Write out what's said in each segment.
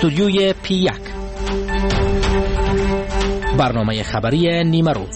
استودیوی P1 برنامه خبری نیمه روز.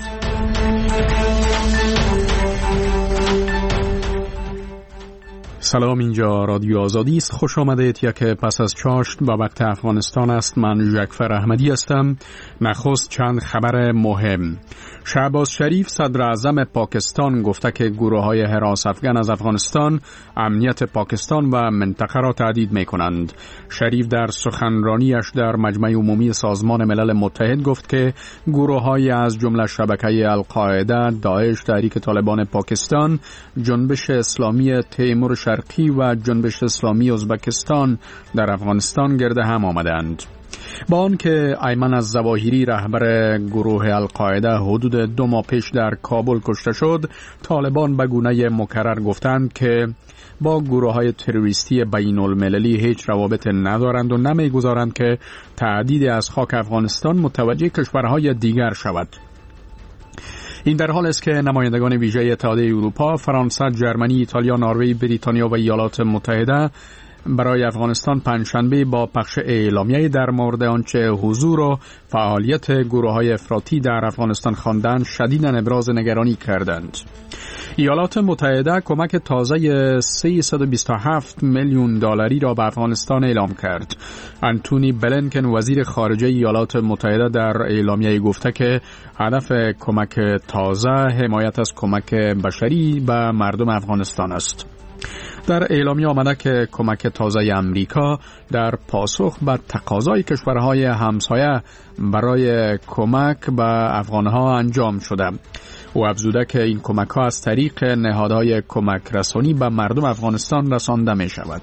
سلام، اینجا رادیو آزادی است. خوش آمدید. یک پس از چاشت و وقت افغانستان است. من جعفر احمدی هستم. نخست چند خبر مهم. شهباز شریف صدر اعظم پاکستان گفته که گروه‌های حراس افغان از افغانستان امنیت پاکستان و منطقه را تهدید می‌کنند. شریف در سخنرانیش در مجمع عمومی سازمان ملل متحد گفت که گروه‌های از جمله شبکه القاعده، داعش، تحریک طالبان پاکستان، جنبش اسلامی تیمور شرقی و جنبش اسلامی ازبکستان در افغانستان گرد هم آمدند. با آنکه ایمن الظواهری رهبر گروه القاعده حدود 2 ماه پیش در کابل کشته شد، طالبان به گونه مکرر گفتند که با گروه‌های تروریستی بین المللی هیچ روابط ندارند و نمی‌گذارند که تهدید از خاک افغانستان متوجه کشورهای دیگر شود. این در حال است که نمایندگان ویژه اتحادیه اروپا، فرانسه، ژرمنی، ایتالیا، نروژ، بریتانیا و ایالات متحده برای افغانستان پنجشنبه با پخش اعلامیه در مورد آنچه حضور و فعالیت گروه‌های افراطی در افغانستان خواندند شدیداً ابراز نگرانی کردند. ایالات متحده کمک تازه 327 میلیون دلاری را به افغانستان اعلام کرد. انتونی بلینکن وزیر خارجه ایالات متحده در اعلامیه گفته که هدف کمک تازه حمایت از کمک بشری به مردم افغانستان است. در اعلامیه آمده که کمک تازه امریکا در پاسخ به تقاضای کشورهای همسایه برای کمک به افغانها انجام شده. او افزوده که این کمک ها از طریق نهادهای کمک رسانی به مردم افغانستان رسانده می شود.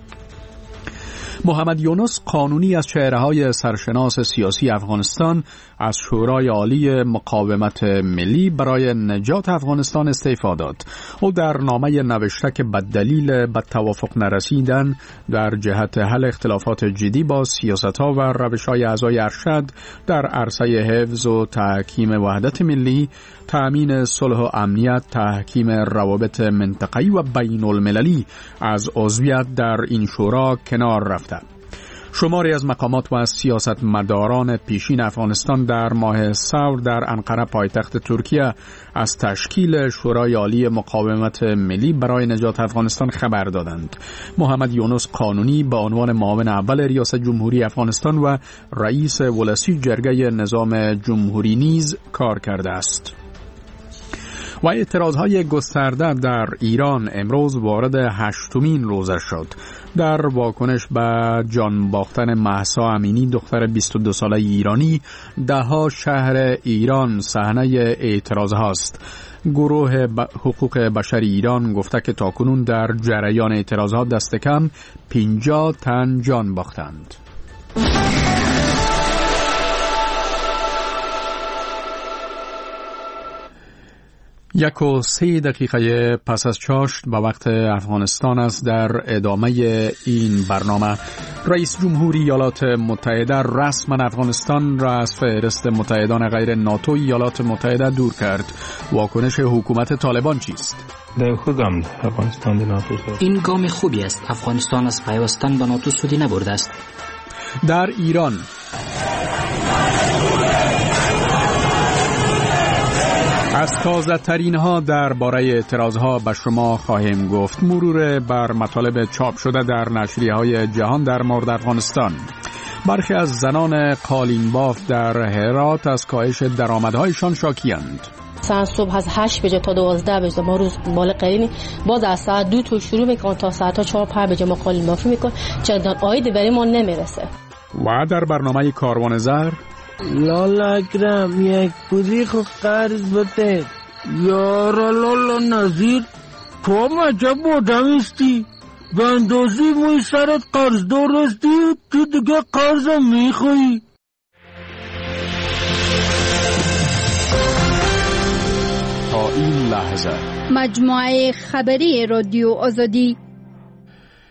محمد یونس قانونی از چهره‌های سرشناس سیاسی افغانستان از شورای عالی مقاومت ملی برای نجات افغانستان استعفا داد. او در نامه نوشته که به دلیل به توافق نرسیدن در جهت حل اختلافات جدی با سیاست‌ها و روش‌های اعضای ارشد در عرصه حفظ و تحکیم وحدت ملی، تأمین صلح و امنیت، تحکیم روابط منطقه‌ای و بین المللی از عضویت در این شورا کنار رفته. شماری از مقامات و از سیاستمداران پیشین افغانستان در ماه ثور در انقره پایتخت ترکیه از تشکیل شورای عالی مقاومت ملی برای نجات افغانستان خبر دادند. محمد یونس قانونی به عنوان معاون اول ریاست جمهوری افغانستان و رئیس ولسی جرگه نظام جمهوری نیز کار کرده است. و اعتراضهای گسترده در ایران امروز وارد 8مین روزه شد. در واکنش به جان باختن مهسا امینی دختر 22 ساله ایرانی، دهها شهر ایران صحنه اعتراض هاست. گروه حقوق بشر ایران گفته که تاکنون در جریان اعتراضات دست کم 50 تن جان باختند. 1:03 پس از چاشت به وقت افغانستان است. در ادامه این برنامه رئیس جمهوری ایالات متحده رسما افغانستان را از فهرست متحدان غیر ناتو ایالات متحده دور کرد. واکنش حکومت طالبان چیست؟ این گام خوبی است. افغانستان از پیوستن به ناتو سودی نبرده است. در ایران از تازه ترین ها درباره اعتراض ها به شما خواهیم گفت. مرور بر مطالب چاپ شده در نشریه های جهان در مورد افغانستان. برخی از زنان قالین باف در هرات از کاهش درآمدهایشان شاکی‌اند. صبح از 8 بجه تا 12 بجه ما روز بالا قرینی، باز از ساعت 2 تا شروع میکنن تا ساعت 4-5 بجه ما قالین بافی میکنن. چندان عاید برای ما نمیرسه. و در برنامه کاروان زر لالا اکرم یک پوزی خو قرض بده. یارا لالا نظیر تو مجب بودمستی به اندازی موی سرت قرض دارستی، تو دیگه قرضم میخوایی. تا این لحظه مجموعه خبری رادیو آزادی.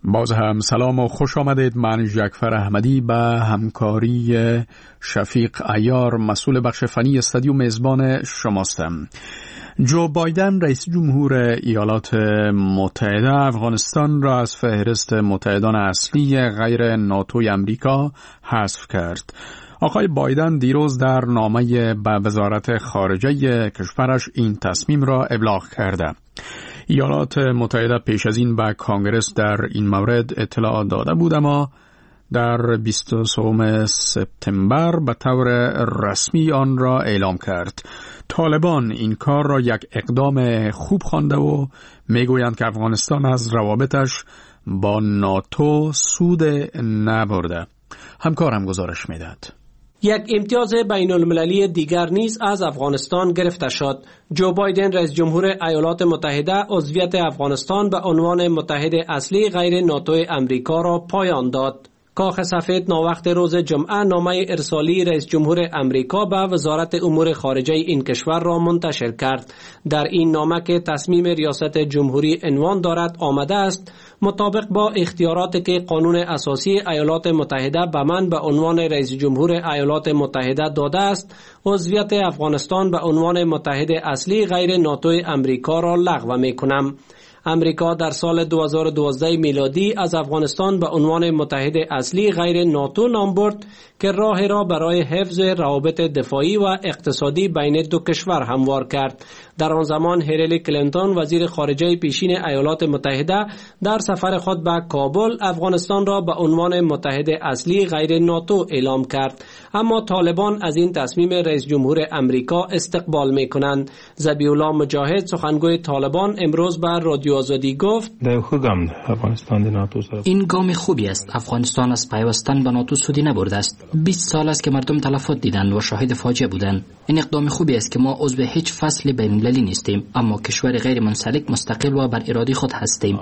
باز هم سلام و خوش آمدید. من جعفر احمدی به همکاری شفیق عیار مسئول بخش فنی استادیو میزبان شماستم. جو بایدن رئیس جمهور ایالات متحده افغانستان را از فهرست متحدان اصلی غیر ناتوی امریکا حذف کرد. آقای بایدن دیروز در نامه به وزارت خارجه کشورش این تصمیم را ابلاغ کرده. ایالات متحده پیش از این به کانگرس در این مورد اطلاع داده بود، اما در 23 سپتامبر به طور رسمی آن را اعلام کرد. طالبان این کار را یک اقدام خوب خوانده و میگویند که افغانستان از روابطش با ناتو سود نبرده. همکارم گزارش میدهد. یک امتیاز بین المللی دیگر نیز از افغانستان گرفته شد. جو بایدن رئیس جمهور ایالات متحده عضویت افغانستان به عنوان متحد اصلی غیر ناتو امریکا را پایان داد. کاخ سفید ناوقت روز جمعه نامه ارسالی رئیس جمهور امریکا به وزارت امور خارجه این کشور را منتشر کرد. در این نامه که تصمیم ریاست جمهوری عنوان دارد آمده است: مطابق با اختیاراتی که قانون اساسی ایالات متحده به من به عنوان رئیس جمهور ایالات متحده داده است، عضویت افغانستان به عنوان متحد اصلی غیر ناتو امریکا را لغو می‌کنم. امریکا در سال 2012 میلادی از افغانستان به عنوان متحد اصلی غیر ناتو نام برد که راه را برای حفظ روابط دفاعی و اقتصادی بین دو کشور هموار کرد. در آن زمان هیلاری کلینتون وزیر خارجه پیشین ایالات متحده در سفر خود به کابل افغانستان را به عنوان متحد اصلی غیر ناتو اعلام کرد، اما طالبان از این تصمیم رئیس جمهور امریکا استقبال می‌کنند. ذبیح الله مجاهد سخنگوی طالبان امروز به رادیو آزادی گفت: این گام خوبی است. افغانستان از پیوستن به ناتو سودی نبرده است. 20 سال است که مردم تلفات دیدند و شاهد فاجعه بودند. این اقدام خوبی است که ما عضو هیچ فصل بین‌المللی نیستیم، اما کشور غیر منسلک مستقل و بر اراده خود هستیم.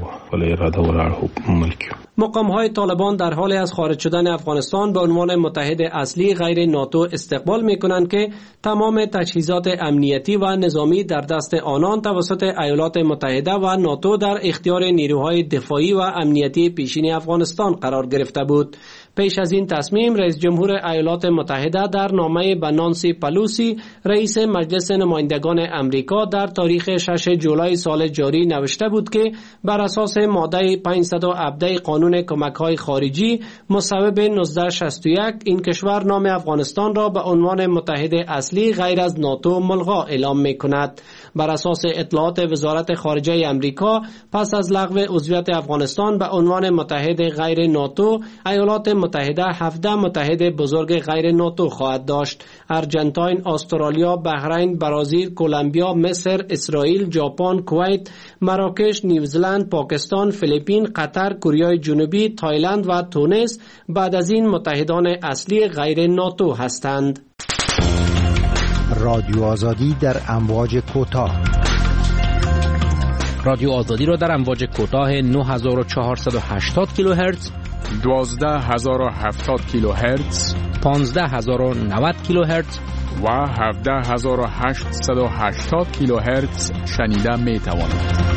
مقام‌های طالبان در حال از خارج شدن افغانستان به عنوان متحد اصلی غیر ناتو استقبال می‌کنند که تمام تجهیزات امنیتی و نظامی در دست آنان توسط ایالات متحده و ناتو در اختیار نیروهای دفاعی و امنیتی پیشین افغانستان قرار گرفته بود. پیش از این تصمیم رئیس جمهور ایالات متحده در نامه به نانسی پلوسی رئیس مجلس نمایندگان امریکا در تاریخ 6 جولای سال جاری نوشته بود که بر اساس ماده 517 قانون کمک‌های خارجی مصوب 1961 این کشور نام افغانستان را به عنوان متحد اصلی غیر از ناتو ملغا اعلام می‌کند. بر اساس اطلاعات وزارت خارجه امریکا پس از لغو عضویت افغانستان به عنوان متحد غیر ناتو، ایالات متحده 17 متحد بزرگ غیر ناتو خواهد داشت: ارجنتاین، استرالیا، بحرین، برزیل، کلمبیا، مصر، اسرائیل، ژاپن، کویت، مراکش، نیوزلند، پاکستان، فیلیپین، قطر، کره جنوبی، تایلند و تونس بعد از این متحدان اصلی غیر ناتو هستند. رادیو آزادی در امواج کوتاه. رادیو آزادی را در امواج کوتاه 9480 کیلوهرتز، 12070 کیلوهرتز، 15090 کیلوهرتز و 17880 کیلوهرتز شنیده می توانید.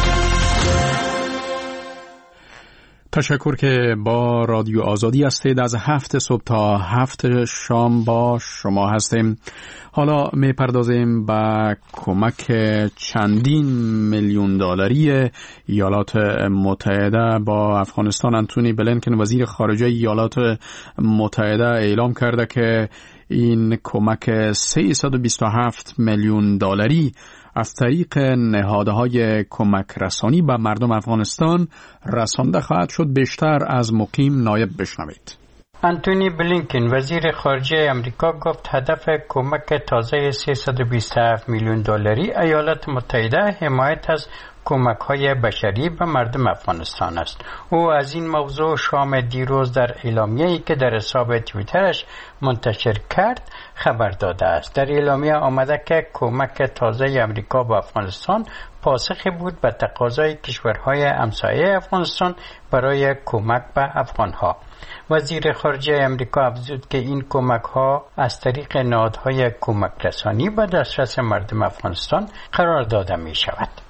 تشکر که با رادیو آزادی هستید. از 7 صبح تا 7 شام با شما هستیم. حالا می پردازیم به کمک چندین میلیون دلاری ایالات متحده با افغانستان. انتونی بلینکن وزیر خارجه ایالات متحده اعلام کرده که این کمک 327 میلیون دلاری از طریق نهادهای کمک رسانی به مردم افغانستان رسانده خواهد شد. بیشتر از مقیم نایب بشنوید. انتونی بلینکن وزیر خارجه امریکا گفت هدف کمک تازه 327 میلیون دلاری ایالات متحده حمایت از کمک‌های بشری به مردم افغانستان است. او از این موضوع شام دیروز در اعلامیه‌ای که در حساب توییترش منتشر کرد خبر داده است. در اعلامیه آمده که کمک تازه امریکا به افغانستان پاسخی بود به تقاضای کشورهای همسایه افغانستان برای کمک به افغانها. وزیر خارجه امریکا افزود که این کمک‌ها از طریق نهادهای کمک رسانی به دسترس مردم افغانستان قرار داده می شود.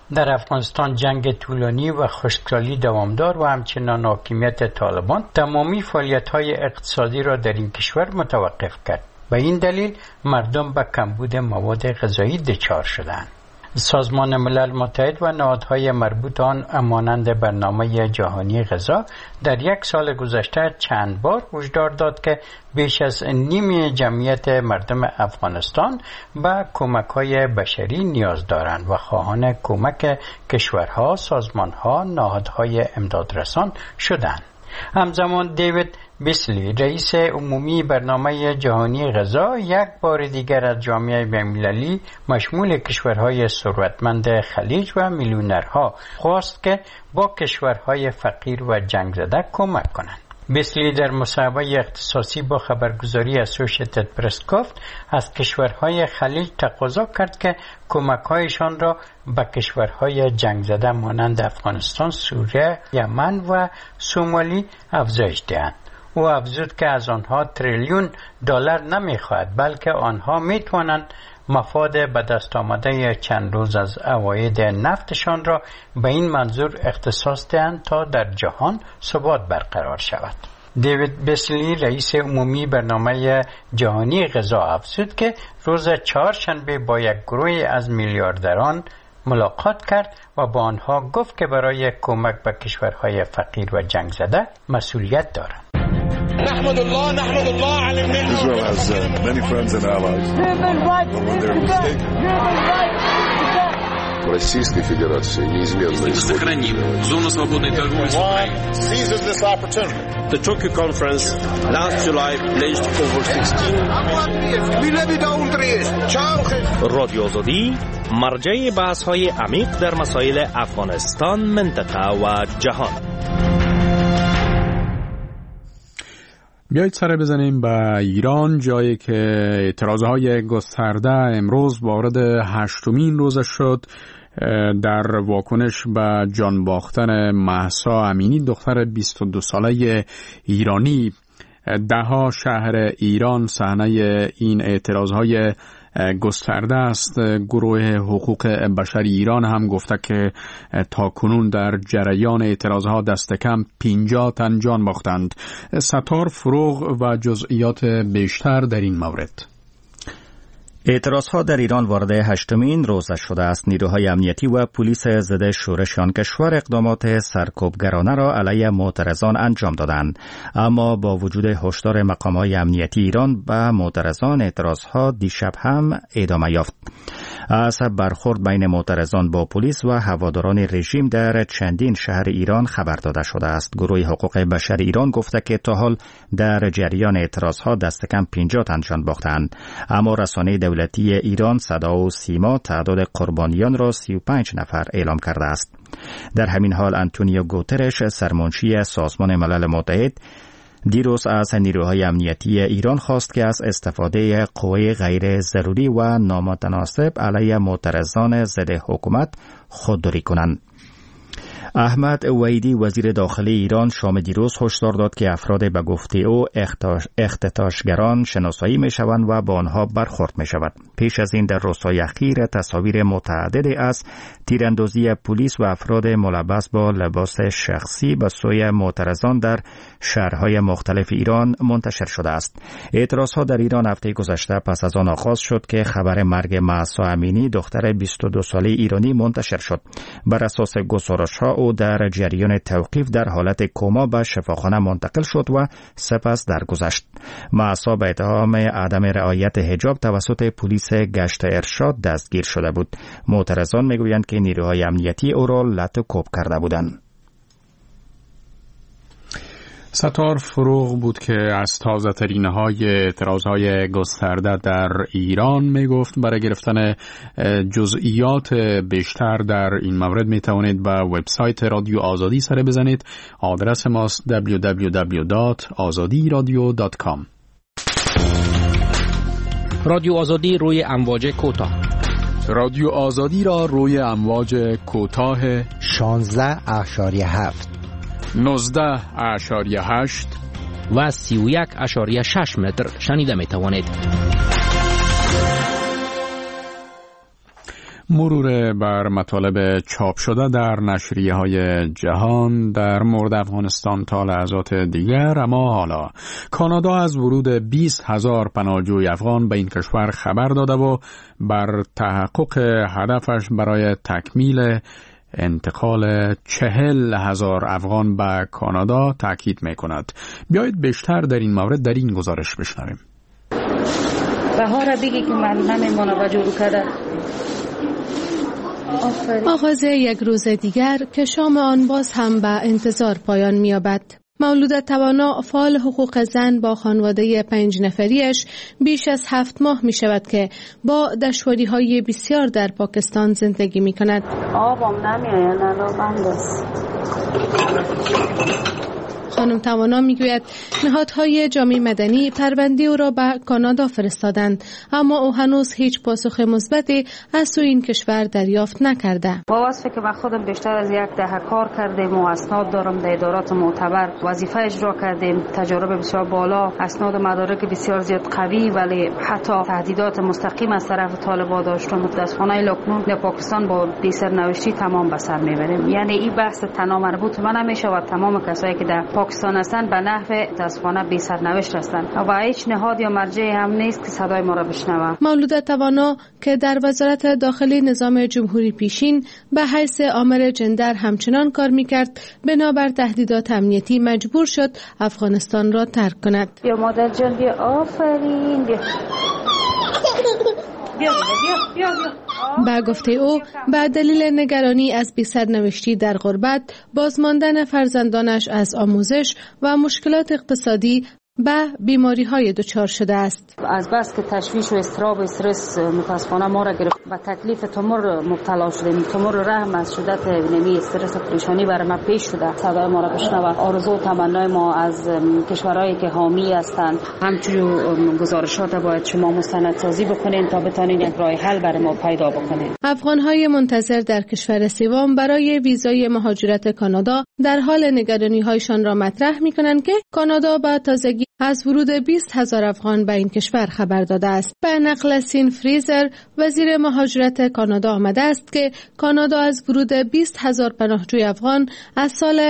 در افغانستان جنگ طولانی و خشکسالی دوامدار و همچنان حاکمیت طالبان تمامی فعالیت‌های اقتصادی را در این کشور متوقف کرد. به این دلیل مردم به کمبود مواد غذایی دچار شدند. سازمان ملل متحد و نهادهای مربوط آن مانند برنامه جهانی غذا در یک سال گذشته چند بار هشدار داد که بیش از نیم جمعیت مردم افغانستان به کمک‌های بشری نیاز دارند و خواهان کمک کشورها، سازمانها، نهادهای امدادرسان شدند. همزمان دیوید بیسلی رئیس عمومی برنامه جهانی غذا یک بار دیگر از جامعه بین‌المللی مشمول کشورهای ثروتمند خلیج و میلیونرها خواست که با کشورهای فقیر و جنگ زده کمک کنند. بیسلی در مصاحبه اختصاصی با خبرگزاری اسوسییتد پرس گفت از کشورهای خلیج تقاضا کرد که کمک‌هایشان را به کشورهای جنگ زده مانند افغانستان، سوریه، یمن و سومالی افزایش دهند. او افزود که از آنها تریلیون دلار نمی‌خواهد، بلکه آنها می‌توانند مفاد به دست آمده چند روز از عواید نفتشان را به این منظور اختصاص دهند تا در جهان ثبات برقرار شود. دیوید بیسلی رئیس عمومی برنامه جهانی غذا افزود که روز چهارشنبه با یک گروه از میلیاردران ملاقات کرد و با آنها گفت که برای کمک به کشورهای فقیر و جنگ زده مسئولیت دارند. نحمد الله على النعمة. Israel has many friends and allies. When they're mistaken. Российской Федерации неизменно сохраним зону свободной торговли с Украиной. Seizes this opportunity. The Tokyo conference last July pledged over 16 رادیو آزادی مرجع بحث‌های عمیق در مسائل افغانستان، منطقه و جهان. بیایید سر بزنیم به ایران، جایی که اعتراضهای گسترده امروز وارد 8مین روزش شد در واکنش به جان باختن مهسا امینی، دختر 22 ساله ایرانی. دهها شهر ایران صحنه این اعتراضهای گسترده است. گروه حقوق بشر ایران هم گفته که تا کنون در جریان اعتراضها دست کم 50 تن جان باختند. ستار فروغ و جزئیات بیشتر در این مورد. اعتراضها در ایران وارد 8مین روزش شده است. نیروهای امنیتی و پلیس ضد شورش آن کشور اقدامات سرکوبگرانه را علیه معترضان انجام دادند، اما با وجود هشدار مقام‌های امنیتی ایران به معترضان اعتراضها دیشب هم ادامه یافت. از برخورد بین معترضان با پلیس و هواداران رژیم در چندین شهر ایران خبر داده شده است. گروه حقوق بشر ایران گفته که تا حال در جریان اعتراضها دست کم 50 تن جان باختند، اما رسانه دولتی ایران صدا و سیما تعداد قربانیان را 35 نفر اعلام کرده است. در همین حال آنتونیو گوترش، سرمنشی سازمان ملل متحد، دیروز از نیروهای امنیتی ایران خواست که از استفاده قوه غیر ضروری و نامتناسب علیه معترضان ضد حکومت خودداری کنند. احمد وحیدی وزیر داخلی ایران شام دیروز هشدار داد که افراد به گفته او اختطافگران شناسایی می شوند و با آنها برخورد می شود. پیش از این در روزهای اخیر تصاویر متعددی از تیراندازی پلیس و افراد ملبس با لباس شخصی به سوی معترضان در شهرهای مختلف ایران منتشر شده است. اعتراضها در ایران هفته گذشته پس از آن آغاز شد که خبر مرگ مهسا امینی، دختر 22 ساله ایرانی منتشر شد. بر اساس گزارش‌ها او در جریان توقیف در حالت کما به شفاخانه منتقل شد و سپس درگذشت. مهسا به اتهام عدم رعایت حجاب توسط پلیس گشت ارشاد دستگیر شده بود. معترضان میگویند که نیروهای امنیتی او را لطو کرده بودند. ستار فروغ بود که از تازه ترین های اعتراضهای گسترده در ایران می گفت. برای گرفتن جزئیات بیشتر در این مورد می توانید به وبسایت رادیو آزادی سر بزنید. آدرس ماست www.azadiradio.com. رادیو آزادی روی امواج کوتاه. رادیو آزادی را روی امواج کوتاه 16.7 19.8 و 31.6 متر شنیده می توانید. مرور بر مطالب چاپ شده در نشریه‌های جهان در مورد افغانستان تا لحظات دیگر. اما حالا کانادا از ورود 20,000 پناهجوی افغان به این کشور خبر داده و بر تحقق هدفش برای تکمیل انتقال 40,000 افغان به کانادا تاکید می‌کند. بیایید بیشتر در این مورد در این گزارش بشنویم. بهار بگی که من نمیمونه با جورو کرده. آغاز یک روز دیگر که شام آن باز هم به انتظار پایان می‌یابد. مولود توانا فعال حقوق زن با خانواده 5 نفریش بیش از 7 ماه می شود که با دشواری‌های بسیار در پاکستان زندگی می کند. آبم نمی‌آید، الان بند است. خانم توانا میگوید نهادهای جامعه مدنی پرونده او را به کانادا فرستادند، اما او هنوز هیچ پاسخ مثبتی از سوی این کشور دریافت نکرده. با وصفی که من خودم بیشتر از 1 دهه کار کردیم و اسناد دارم در ادارات معتبر وظیفه اجرا کردیم، تجربه بسیار بالا، اسناد و مدارک بسیار زیاد قوی، ولی حتی تهدیدات مستقیم از طرف طالبان داشتم. متاسفانه لکنون در پاکستان با بی سرنوشتی تمام به سر میبریم. یعنی این بحث تنها مربوط من نمیشه و تمام کسایی که در پاکستان هستند به نحو متاسفانه بی سرنوشت هستند و هیچ نهاد یا مرجعی هم نیست که صدای ما را بشنوه. مولود توانا که در وزارت داخلی نظام جمهوری پیشین به حیث آمر جندر همچنان کار میکرد، بنابر تهدیدات امنیتی مجبور شد افغانستان را ترک کند. بیا مادر جان، بیا، آفرین، بیا. بیا. با گفته او به دلیل نگرانی از بی سرنوشتی در غربت، بازماندن فرزندانش از آموزش و مشکلات اقتصادی به بیماری‌های دچار شده است. از بس که تشویش و اضطراب و استرس متاسفانه ما را گرفت و تکلیف تومور مبتلا شدیم. تومور رحم از شدت نمی استرس و پریشانی برای ما پیش شده. صدای ما را بشنوه. آرزو و تمنای ما از کشورهایی که حامی هستند، همچنین گزارشات باید شما مستندسازی بکنین تا بتونین یک راه حل برای ما پیدا بکنین. افغان‌های منتظر در کشور سوم برای ویزای مهاجرت کانادا در حال نگرانی‌هایشان را مطرح می‌کنند که کانادا با تازگی از ورود 20,000 افغان به این کشور خبر داده است. به نقل سین فریزر وزیر مهاجرت کانادا آمده است که کانادا از ورود 20,000 پناهجوی افغان از سال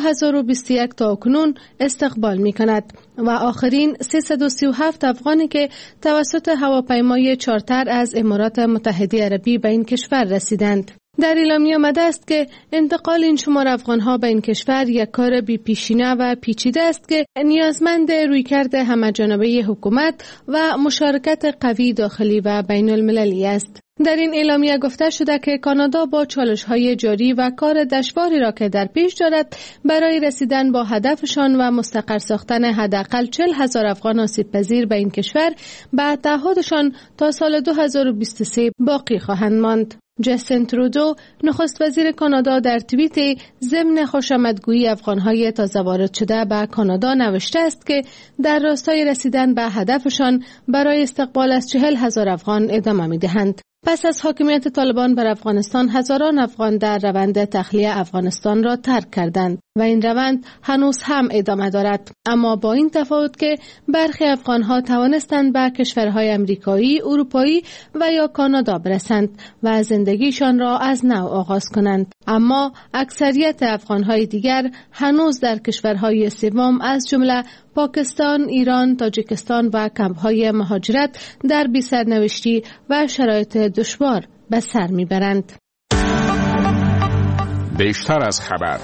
2021 تا اکنون استقبال می کند و آخرین 337 افغانی که توسط هواپیمای چارتر از امارات متحده عربی به این کشور رسیدند. در اعلامیه آمده است که انتقال این شمار افغانها به این کشور یک کار بی‌پیشینه و پیچیده است که نیازمند رویکرد همه‌جانبه حکومت و مشارکت قوی داخلی و بین المللی است. در این اعلامیه گفته شده که کانادا با چالش‌های جاری و کار دشواری را که در پیش دارد برای رسیدن با هدفشان و مستقر ساختن حداقل 40,000 افغان آسیب‌پذیر به این کشور به تعهدشان تا سال 2023 باقی خواهند ماند. جستین ترودو نخست وزیر کانادا در توییت ضمن خوشامدگویی افغان‌های تازه وارد شده به کانادا نوشته است که در راستای رسیدن به هدفشان برای استقبال از 40,000 افغان ادامه می‌دهند. پس از حاکمیت طالبان بر افغانستان، هزاران افغان در روند تخلیه افغانستان را ترک کردند و این روند هنوز هم ادامه دارد، اما با این تفاوت که برخی افغانها توانستند به کشورهای امریکایی، اروپایی و یا کانادا برسند و زندگیشان را از نو آغاز کنند، اما اکثریت افغانهای دیگر هنوز در کشورهای سوم از جمله پاکستان، ایران، تاجیکستان و کمپ‌های مهاجرت در بی‌سرنوشتی و شرایط دشوار به سر می‌برند. بیشتر از خبر.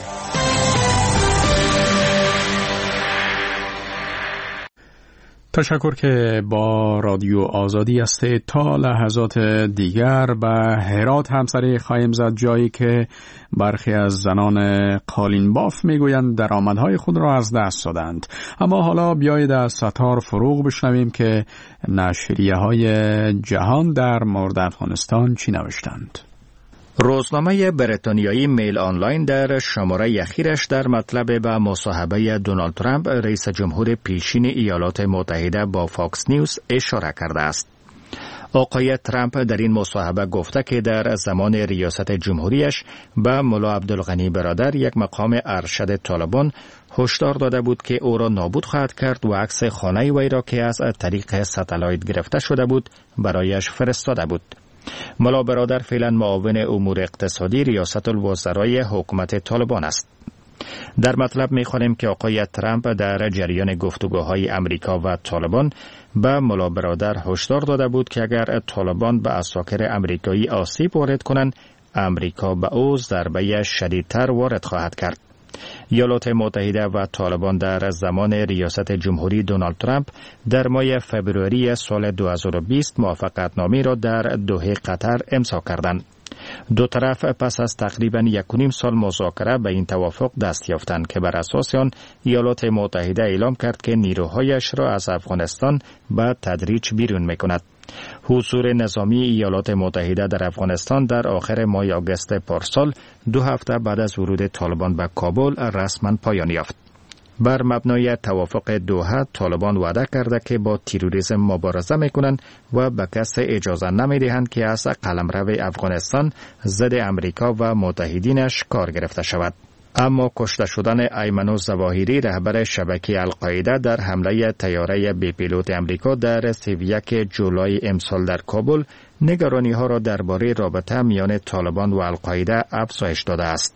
تشکر که با رادیو آزادی هستید. تا لحظات دیگر به هرات همسری خواهیم زد، جایی که برخی از زنان قالین باف میگویند درآمدهای خود را از دست دادند. اما حالا بیایید از ستار فروغ بشنویم که نشریه‌های جهان در مورد افغانستان چی نوشتند. روزنامه بریتانیایی میل آنلاین در شماره اخیرش در مطلب به مصاحبه دونالد ترامپ رئیس جمهور پیشین ایالات متحده با فاکس نیوز اشاره کرده است. آقای ترامپ در این مصاحبه گفته که در زمان ریاست جمهوریش به ملا عبدالغنی برادر، یک مقام ارشد طالبان، هشدار داده بود که او را نابود خواهد کرد و عکس خانه وی را که از طریق ستلایت گرفته شده بود برایش فرستاده بود. ملا برادر فعلا معاون امور اقتصادی ریاست الوزرای حکومت طالبان است. در مطلب می‌خوانیم که آقای ترامپ در جریان گفتگوهای امریکا و طالبان به ملا برادر هشدار داده بود که اگر طالبان به عساکر امریکایی آسیب وارد کنند، امریکا به او ضربه شدیدتر وارد خواهد کرد. ایالات متحده و طالبان در زمان ریاست جمهوری دونالد ترامپ در ماه فبروری سال 2020 موافقتنامه را در دوحه قطر امضا کردند. دو طرف پس از تقریباً 1.5 سال مذاکره به این توافق دست یافتند که بر اساس آن ایالات متحده اعلام کرد که نیروهایش را از افغانستان به تدریج بیرون می‌کند. حضور نظامی ایالات متحده در افغانستان در آخر ماه آگوست پارسال 2 هفته بعد از ورود طالبان به کابل رسما پایان یافت. بر مبنای توافق دوحه طالبان وعده کرده که با تروریسم مبارزه میکنند و به کس اجازه نمیدهند که از قلمرو افغانستان ضد امریکا و متحدینش کار گرفته شود. اما کشته شدن ایمن الظواهری رهبر شبکه القاعده در حمله طیاره بی پیلوت امریکا در 31 جولای امسال در کابل نگرانی ها را درباره رابطه میان طالبان و القاعده افزایش داده است.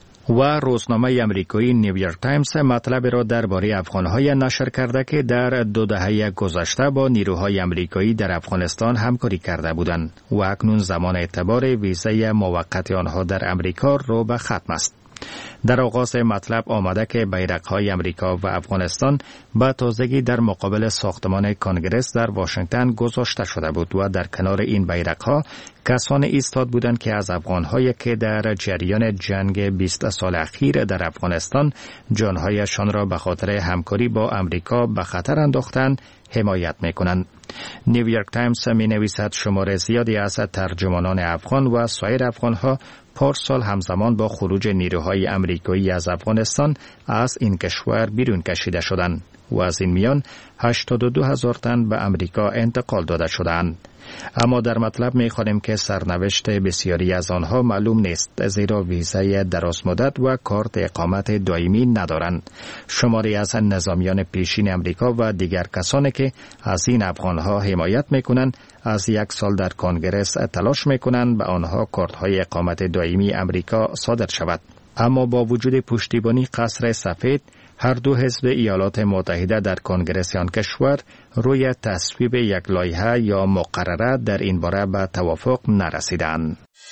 و روزنامه امریکایی نیویورک تایمز مطلب را درباره افغان‌های نشر کرده که در 2 دهه گذشته با نیروهای امریکایی در افغانستان همکاری کرده بودند و اکنون زمان اعتبار ویزای موقت آنها در امریکا رو به ختم است. در آغاز مطلب آمده که بیرق‌های امریکا و افغانستان به تازگی در مقابل ساختمان کنگره در واشنگتن گذاشته شده بود و در کنار این بیرق‌ها کسان ایستاد بودند که از افغان‌هایی که در جریان جنگ 20 سال اخیر در افغانستان جانهایشان را به خاطر همکاری با امریکا به خطر انداختند حمایت می‌کنند. نیویورک تایمز می‌نویسد شمار زیادی از ترجمانان افغان و سایر افغان‌ها پارسال همزمان با خروج نیروهای امریکایی از افغانستان از این کشور بیرون کشیده شدند و از این میان 82,000 تن به امریکا انتقال داده شدند. اما در مطلب می‌خوانیم که سرنوشت بسیاری از آنها معلوم نیست، زیرا ویزای درازمدت و کارت اقامت دائمی ندارند. شماری از نظامیان پیشین امریکا و دیگر کسانی که از این افغانها حمایت می‌کنند از 1 سال در کنگره تلاش می‌کنند به آنها کارت‌های اقامت دائمی امریکا صادر شود. اما با وجود پشتیبانی قصر سفید، هر دو حزب ایالات متحده در کنگره آن کشور روی تصویب یک لایحه یا مقرره در این باره به توافق نرسیدند.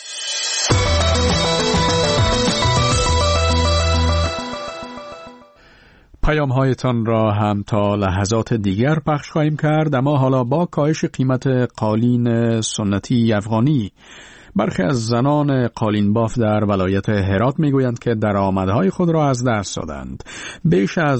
پیام هایتان را هم تا لحظات دیگر پخش خواهیم کرد، اما حالا با کاهش قیمت قالین سنتی افغانی برخی از زنان قالین باف در ولایت هرات میگویند که درآمدهای خود را از دست دادند. بیش از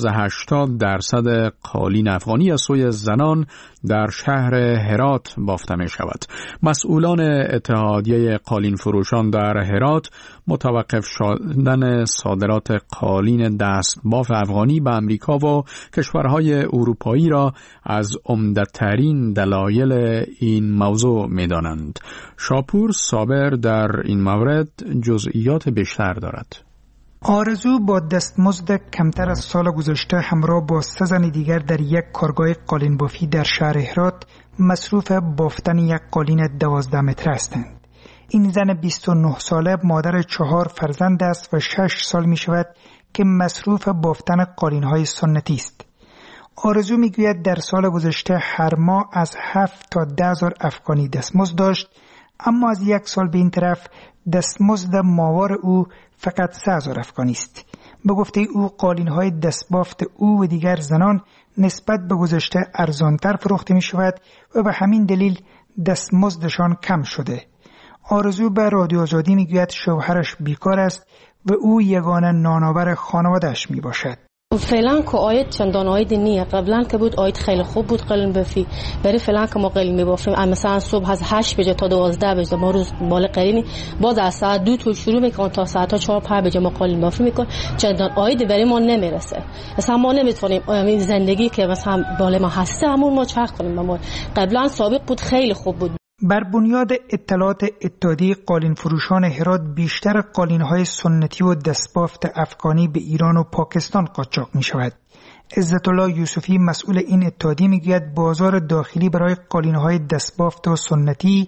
80% قالین افغانی از سوی زنان در شهر هرات بافته می شود. مسئولان اتحادیه قالین فروشان در هرات متوقف شدن صادرات قالین دست باف افغانی به امریکا و کشورهای اروپایی را از عمده‌ترین دلایل این موضوع می دانند. شاپور صابر در این مورد جزئیات بیشتر دارد. آرزو با دستمزد کمتر از سال گذشته همراه با 3 زن دیگر در یک کارگاه قالین بافی در شهر هرات مصروف بافتن یک قالین 12 متر هستند. این زن 29 ساله مادر 4 فرزند است و 6 سال می شود که مصروف بافتن قالین های سنتی است. آرزو می گوید در سال گذشته هر ماه از 7 تا 10,000 افغانی دستمزد داشت، اما از 1 سال به این طرف دستمزد ماهوار او فقط 3,000 افغانی است. به گفته او قالین‌های دستبافت او و دیگر زنان نسبت به گذشته ارزانتر فروخته می شود و به همین دلیل دستمزدشان کم شده. آرزو به رادیو آزادی می گوید شوهرش بیکار است و او یگانه نانآور خانواده‌اش می باشد. فعلا که آید چندان آید نیه. قبلا که بود آید خیلی خوب بود قلم بافی. برای فعلا که ما قلم میبافیم مثلا صبح از 8 بجه تا 12 بجه ما روز بالا قرینی، باز از ساعت 2 تا شروع میکنن تا ساعت 4-5 بجه ما قلم بافی میکنن. چندان آید برای ما نمیرسه. مثلا ما نمیتونیم این زندگی که مثلا بالا ما هسته همون ما چرخ کنیم. ما قبلا سابق بود خیلی خوب بود. بر بنیاد اطلاعات اتحادیه قالین فروشان هرات بیشتر قالین‌های سنتی و دستبافت افغانی به ایران و پاکستان قاچاق می شود. عزت الله یوسفی مسئول این اتحادیه می گوید بازار داخلی برای قالین‌های دستبافت و سنتی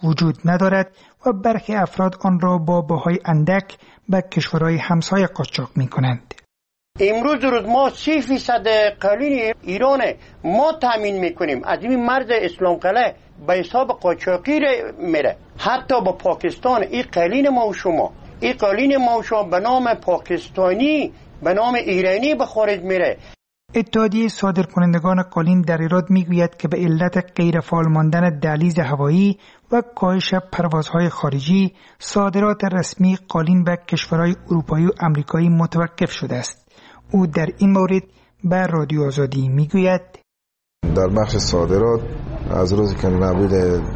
وجود ندارد و برخی افراد آن را با بهای اندک به کشورهای همسایه قاچاق می کنند. امروز روز ما 30% قالین ایران ما تامین میکنیم. از این مرز اسلام قلعه به حساب قاچاقی میره. حتی با پاکستان این قالین ما و شما، این قالین ما و شما به نام پاکستانی به نام ایرانی به خارج میره. اتحادیه صادرکنندگان قالین در ایران میگوید که به علت غیر فعال ماندن دهلیز هوایی و کاهش پروازهای خارجی، صادرات رسمی قالین به کشورهای اروپایی و آمریکایی متوقف شده است. او در این مورد به رادیو آزادی میگوید در بخش صادرات از روزی که نبود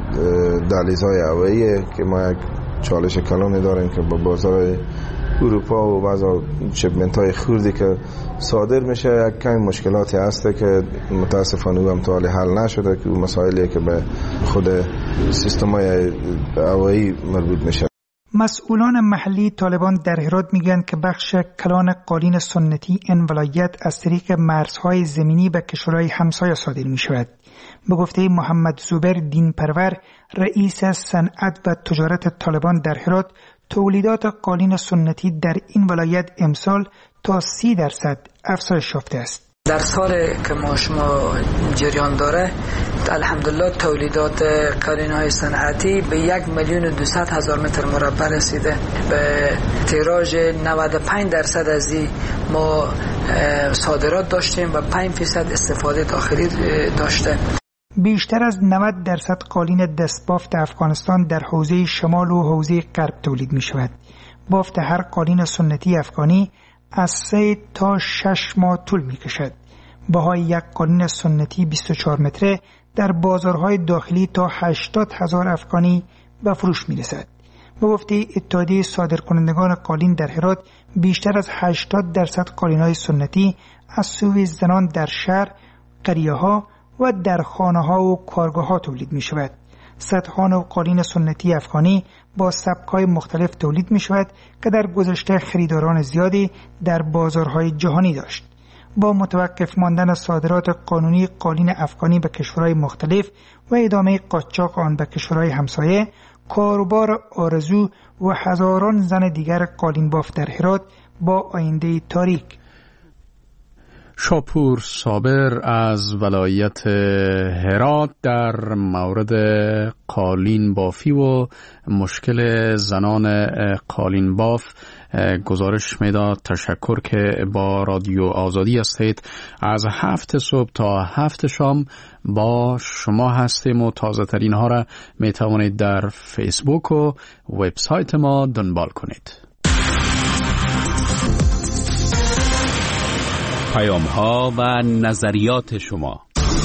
دهلیزهای هوایی که ما یک چالش کلانی داریم که با بازار اروپا و بعضا شپمنت های خوردی که صادر میشه، یک کمی مشکلاتی هسته که متاسفانه او هم تا حالی حل نشده که اون مسائلی که به خود سیستم های هوایی مربوط میشه. مسئولان محلی طالبان در هرات میگن که بخش کلان قالین سنتی این ولایت از طریق مرزهای زمینی به کشورهای همسایه صادر می شود. به گفته محمد زبیر دین پرور، رئیس صنعت و تجارت طالبان در هرات، تولیدات قالین سنتی در این ولایت امسال تا 30% افزایش یافته است. در سال که ما شما جریان داره الحمدلله تولیدات قالین‌های صنعتی به 1,200,000 متر مربع رسیده. به تیراژ 95% از این ما صادرات داشتیم و 5% استفاده داخلی داشته. بیشتر از 90% قالین دستبافت افغانستان در حوزه شمال و حوزه غرب تولید می شود. بافت هر قالین سنتی افغانی از 3 تا 6 ماه طول می کشد. بهای یک قالین سنتی 24 متره در بازارهای داخلی تا 80,000 افغانی به فروش می رسد. به گفته اتحادیه صادرکنندگان قالین در هرات، بیشتر از 80% قالین‌های سنتی از سوی زنان در شهر، قریه‌ها و در خانه‌ها و کارگاه‌ها تولید می شود. صدها نوع قالین سنتی افغانی با سبک‌های مختلف تولید می شود که در گذشته خریداران زیادی در بازارهای جهانی داشت. با متوقف ماندن صادرات قانونی قالین افغانی به کشورهای مختلف و ادامه قاچاق آن به کشورهای همسایه، کاروبار آرزو و هزاران زن دیگر قالین باف در هرات با آینده تاریک. شاپور صابر از ولایت هرات در مورد قالین بافی و مشکل زنان قالین باف گزارش میداد. تشکر که با رادیو آزادی هستید. از 7 صبح تا 7 شام با شما هستیم و تازه ترین ها را می توانید در فیسبوک و وبسایت ما دنبال کنید. پیام ها و نظریات شما.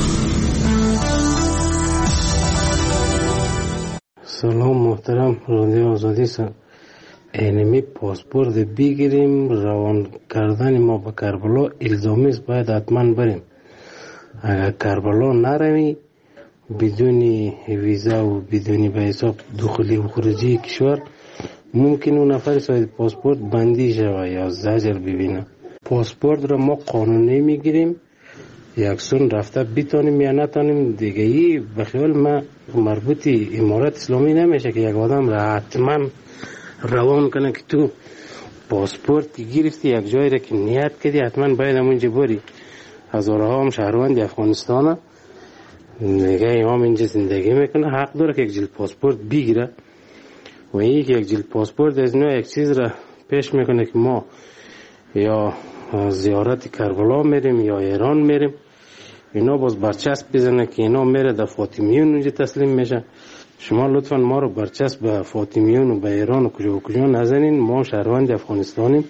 سلام محترم رادیو آزادی سر اینمی پاسپورت بگیریم، روان کردن ما به کربلا الزامی است، باید حتما بریم. اگر کربلا نروی بدون ویزا و بدون به حساب دخولی و خروجی کشور ممکن اون نفر صاحب پاسپورت بندی شود یا زجر ببینه. پاسپورت را ما قانونی میگیریم، یکسون رفته بیتانیم یا نتانیم دیگه. ای به خیال ما مربوطی امارات اسلامی نمیشه که یک آدم را حتما روان کنه که تو پاسپورت گرفتی یک جایی را که نیت کردی حتما باید همونجا بری. هزارها هم شهروند افغانستان دیگه امام اینجا زندگی میکنه، حق داره که یک جلد پاسپورت بگیره و این که یک جلد پاسپورت از نوع یک چیز را پیش میکنه که ما یا زیارت کربلا میریم یا ایران میریم، اینا باز برچسب بزنه که اینا میره در فاطمیون اونجا تسلیم میشه. شما لطفا ما رو برچسب به فاطمیون و به ایران و کجا نزنین، ما شهروند افغانستانیم.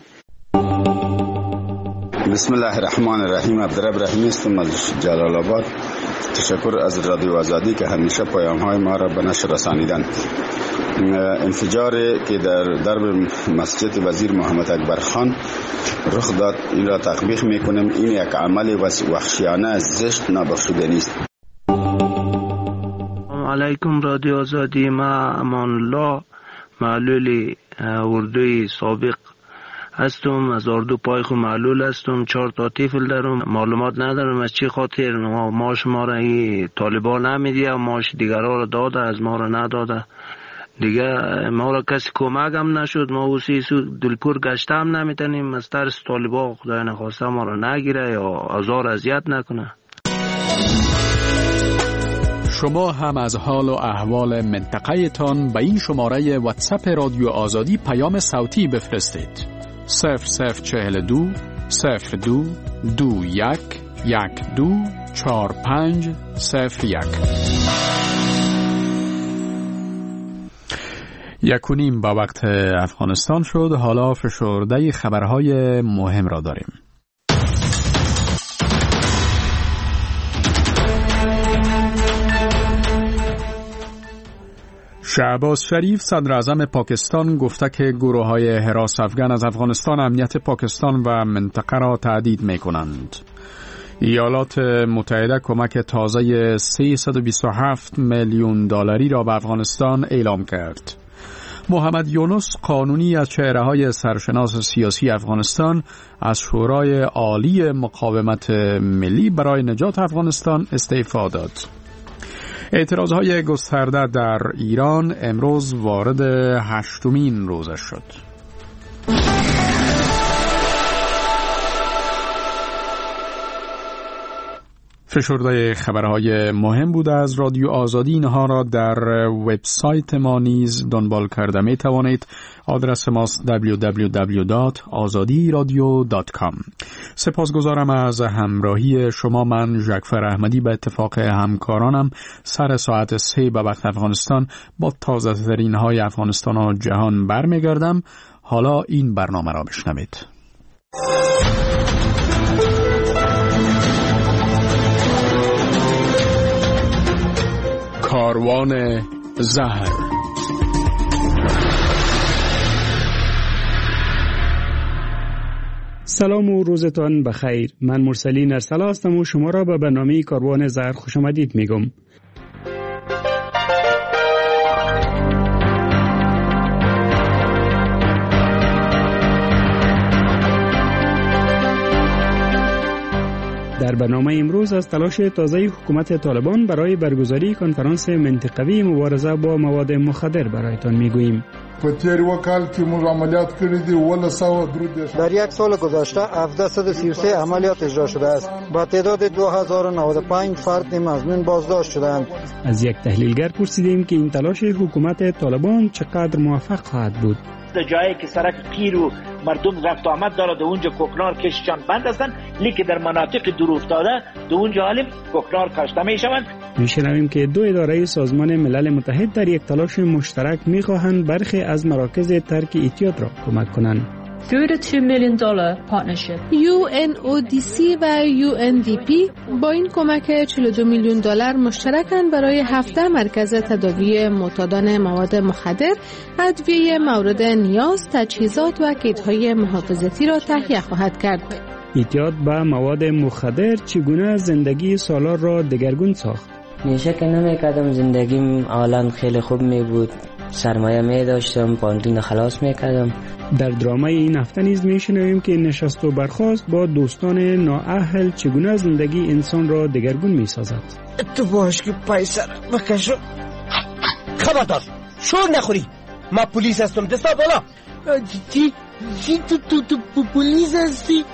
بسم الله الرحمن الرحیم. عبدالرب رحیمی هستم از جلال آباد. تشکر از رادیو آزادی که همیشه پیام های ما را به نشر رسانیدن. انفجاری که در درب مسجد وزیر محمد اکبر خان رخ داد این را تطبیق میکنیم. این یک عمل وحشیانه زشت نابخشوده نیست. علیکم رادیو آزادی. ما امان الله معلولی اردوی سابق هستم، از اردو پایخ و معلول هستم، 4 تا طفل دارم. معلومات ندارم از چی خاطر ماش ما را طالبان نمیدی و ماش دیگرها را داده، از ما را نداده. دیگه ما را کسی کمک هم نشد. ما اوسی دلکور گشته هم نمیتونیم. از ترس طالبان خدای نخواسته ما را نگیره یا آزار اذیت نکنه. شما هم از حال و احوال منطقه تان به این شماره واتساپ رادیو آزادی پیام صوتی بفرستید. 0042 02 21 12 45 01. 1:30 با وقت افغانستان شد. حالا فشرده خبرهای مهم را داریم. شهباز شریف صدر اعظم پاکستان گفته که گروه‌های حراس افغان از افغانستان امنیت پاکستان و منطقه را تهدید می‌کنند. ایالات متحده کمک تازه 327 میلیون دلاری را به افغانستان اعلام کرد. محمد یونس قانونی از چهره‌های سرشناس سیاسی افغانستان از شورای عالی مقاومت ملی برای نجات افغانستان استعفا داد. اعتراضهای گسترده در ایران امروز وارد 8مین روزش شد. فشرده خبرهای مهم بود از رادیو آزادی. اینها را در وبسایت ما نیز دنبال کرده می توانید. آدرس ماست www.azadiradio.com. سپاسگزارم از همراهی شما. من ژکفر احمدی به اتفاق همکارانم سر ساعت 3 به وقت افغانستان با تازه ترین های افغانستان و جهان برمیگردم. حالا این برنامه را بشنوید. کاروان زهر. سلام و روزتان بخیر. من مرسلین ارسلا هستم و شما را به برنامه کاروان زهر خوش آمدید میگم. در برنامه امروز از تلاش تازه حکومت طالبان برای برگزاری کنفرانس منطقوی مبارزه با مواد مخدر برایتان میگوییم. در یک سال گذشته 1733 عملیات اجرا شده است. با تعداد 2095 فرد مظنون بازداشت شدند. از یک تحلیلگر پرسیدیم که این تلاش حکومت طالبان چقدر موفق خواهد بود. در جایی که سرک قیر و مردم رفت آمد داره در اونجا کوکنار کششان بند هستند، لیکن در مناطق دور افتاده در اونجا حالی کوکنار کاشته می شوند. میشنویم که 2 اداره سازمان ملل متحد در یک تلاش مشترک میخواهند برخی از مراکز ترک اعتیاد را کمک کنند. Through the $2 million partnership. UNODC و UNDP با این کمک $42 میلیون مشترکاً برای 17 مرکز تداوی معتادان مواد مخدر، ادویه مورد نیاز، تجهیزات و کیت‌های محافظتی را تهیه خواهد کرد. اعتیاد به مواد مخدر چگونه زندگی سالار را دگرگون ساخت؟ میشه که نمیکردم، زندگیم اولا خیلی خوب می بود، سرمایه می داشتم، پانتون خلاص می کردم. در درامه این هفته نیز می شنویم که نشست و برخاست با دوستان نااهل چگونه زندگی انسان را دگرگون می سازد. تو باش که پیسر بکشو. خبردار شور نخوری، ما پلیس هستم، دستا بالا. چی تو پلیس هستی؟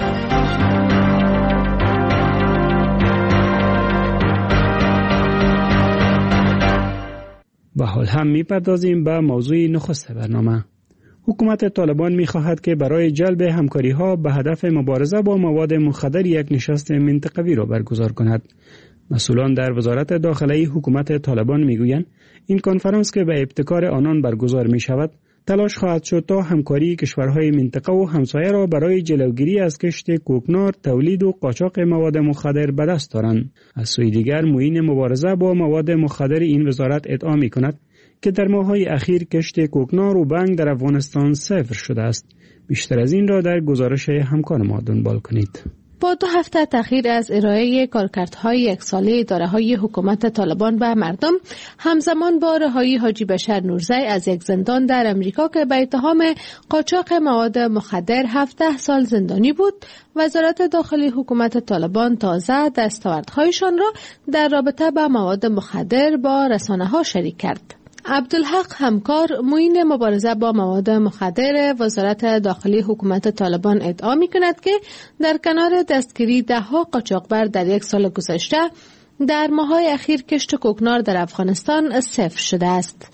و حال هم میپردازیم به موضوع نخست برنامه. حکومت طالبان میخواهد که برای جلب همکاری ها به هدف مبارزه با مواد مخدر یک نشست منطقوی را برگزار کند. مسئولان در وزارت داخلی حکومت طالبان میگویند این کنفرانس که به ابتکار آنان برگزار می شود تلاش خواهد شد تا همکاری کشورهای منطقه و همسایه را برای جلوگیری از کشت کوکنار، تولید و قاچاق مواد مخدر به دست دارند. از سوی دیگر معین مبارزه با مواد مخدر این وزارت ادعا می کند که در ماه‌های اخیر کشت کوکنار و بنگ در افغانستان صفر شده است. بیشتر از این را در گزارش همکار ما دنبال کنید. با 2 هفته تأخیر از ارائه کارکردهای یک ساله اداره‌های حکومت طالبان به مردم، همزمان با رهایی حاجی بشر نورزی از یک زندان در امریکا که به اتهام قاچاق مواد مخدر 17 سال زندانی بود، وزارت داخلی حکومت طالبان تازه دستاوردهایشان را در رابطه با مواد مخدر با رسانه‌ها شریک کرد. عبدالحق همکار، معین مبارزه با مواد مخدر وزارت داخلی حکومت طالبان ادعا می‌کند که در کنار دستگیری 10 قاچاقبر در 1 سال گذشته، در ماه‌های اخیر کشت کوکنار در افغانستان صفر شده است.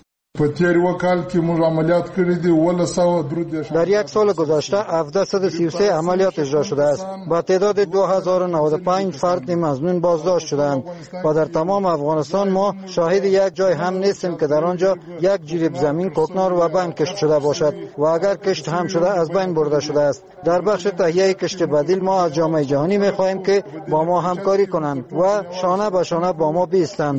در 1 سال گذشته 1733 عملیات اجرا شده است. با تعداد 2095 فرد مظنون بازداشت شدند و در تمام افغانستان ما شاهد یک جای هم نیستیم که در آنجا یک جریب زمین کوکنار و بند کشت شده باشد و اگر کشت هم شده از بین برده شده است. در بخش تهیه کشت بدیل ما از جامعه جهانی می‌خواهیم که با ما همکاری کنند و شانه به شانه با ما بایستند.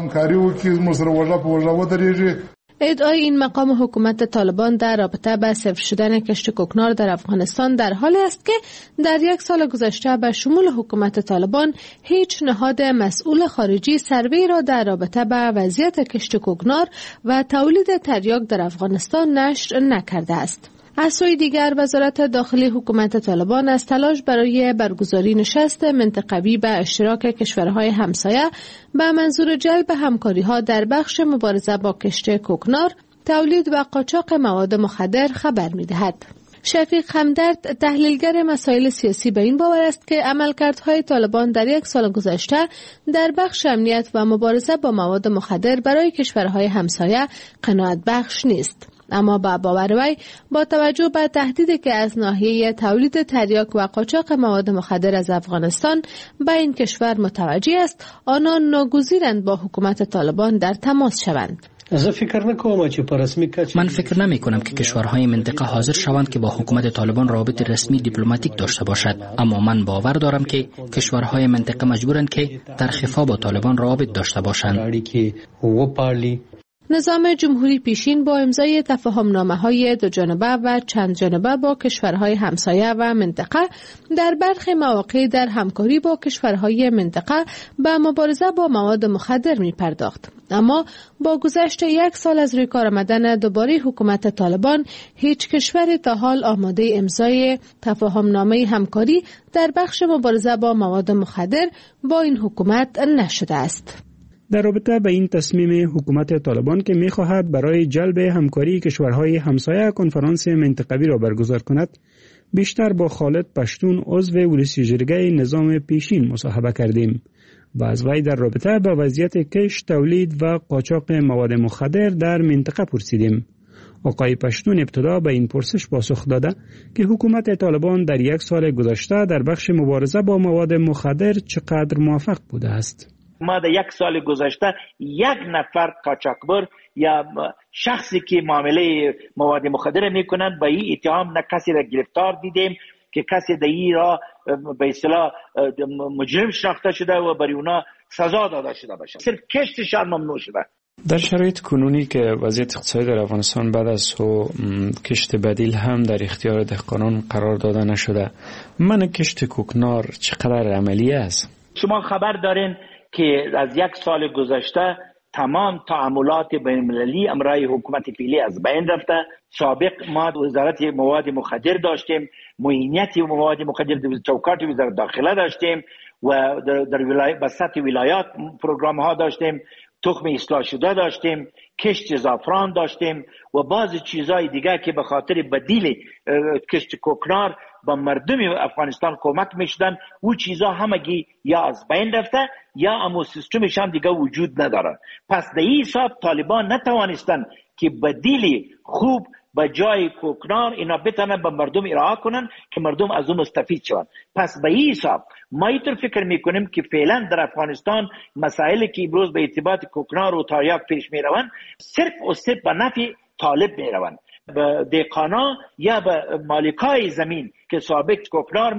ادعای این مقام حکومت طالبان در رابطه با صفر شدن کشت کوکنار در افغانستان در حالی است که در 1 سال گذشته به شمول حکومت طالبان هیچ نهاد مسئول خارجی سروی را در رابطه با وضعیت کشت کوکنار و تولید تریاک در افغانستان نشر نکرده است. از سوی دیگر وزارت داخلی حکومت طالبان از تلاش برای برگزاری نشست منطقوی به اشتراک کشورهای همسایه به منظور جلب همکاری‌ها در بخش مبارزه با کشت کوکنار، تولید و قاچاق مواد مخدر خبر می‌دهد. شفیق همدرد، تحلیلگر مسائل سیاسی، به این باور است که عملکردهای طالبان در 1 سال گذشته در بخش امنیت و مبارزه با مواد مخدر برای کشورهای همسایه قناعت بخش نیست. اما با باور وی، با توجه به تهدیدی که از ناحیه تولید تریاک و قاچاق مواد مخدر از افغانستان به این کشور متوجه است، آنان ناگزیرند با حکومت طالبان در تماس شوند. من فکر نمی کنم که کشورهای منطقه حاضر شوند که با حکومت طالبان رابط رسمی دیپلماتیک داشته باشد، اما من باور دارم که کشورهای منطقه مجبورند که در خفا با طالبان رابط داشته باشند. نظام جمهوری پیشین با امضای تفاهم‌نامه‌های 2 جانبه و چند جانبه با کشورهای همسایه و منطقه در برخی مواقع در همکاری با کشورهای منطقه به مبارزه با مواد مخدر می‌پرداخت. اما با گذشت 1 سال از روی کار آمدن دوباره حکومت طالبان، هیچ کشور تا حال آماده امضای تفاهم‌نامه همکاری در بخش مبارزه با مواد مخدر با این حکومت نشده است. در رابطه به این تصمیم حکومت طالبان که می‌خواهد برای جلب همکاری کشورهای همسایه کنفرانس منطقوی را برگزار کند، بیشتر با خالد پشتون، عضو ولسی جرگه نظام پیشین، مصاحبه کردیم و از وی در رابطه با وضعیت کشت، تولید و قاچاق مواد مخدر در منطقه پرسیدیم. آقای پشتون ابتدا به این پرسش پاسخ داده که حکومت طالبان در 1 سال گذشته در بخش مبارزه با مواد مخدر چقدر موفق بوده است. ما در 1 سال گذشته 1 نفر قاچاقبر یا شخصی که معامله مواد مخدر میکنند با این اتهام نه کسی را گرفتار دیدیم که کسی در این را به اصطلاح مجرم شناخته شده و برای اونا سزا داده شده باشه. صرف کشتشان ممنوع شده. در شرایط کنونی که وضعیت اقتصادی در افغانستان بعد از کشت بدیل هم در اختیار دهقانان قرار داده نشده، من کشت کوکنار چقدر عملی است؟ شما خبر دارین که از 1 سال گذشته تمام تعاملات بین‌المللی امرای حکومت فعلی از بین رفته. سابق ما وزارت مواد مخدر داشتیم، معینیت مواد مخدر در چوکات وزارت داخله داشتیم و در بساط ولایات پروگرام ها داشتیم، تخم اصلاح شده داشتیم، کشت زعفران داشتیم و بعضی چیزهای دیگه که به خاطر بدیل کشت کوکنار با مردم افغانستان کمک میشدن، او چیزها همگی یا از بین رفته یا امو سیستمش هم دیگه وجود نداره. پس در این حساب طالبان نتوانستن که بدیل خوب به جای کوکنار اینا بتونن به مردم ارائه کنن که مردم از اون مستفید شون. پس به این حساب ما اینطور فکر میکنیم که فعلا در افغانستان مسائلی که امروز به ارتباط کوکنار و تریاک پیش میروند صرف و صرف به نفع طالب میروند. به دهقانا یا به مالکای زمین که سابق کوکنار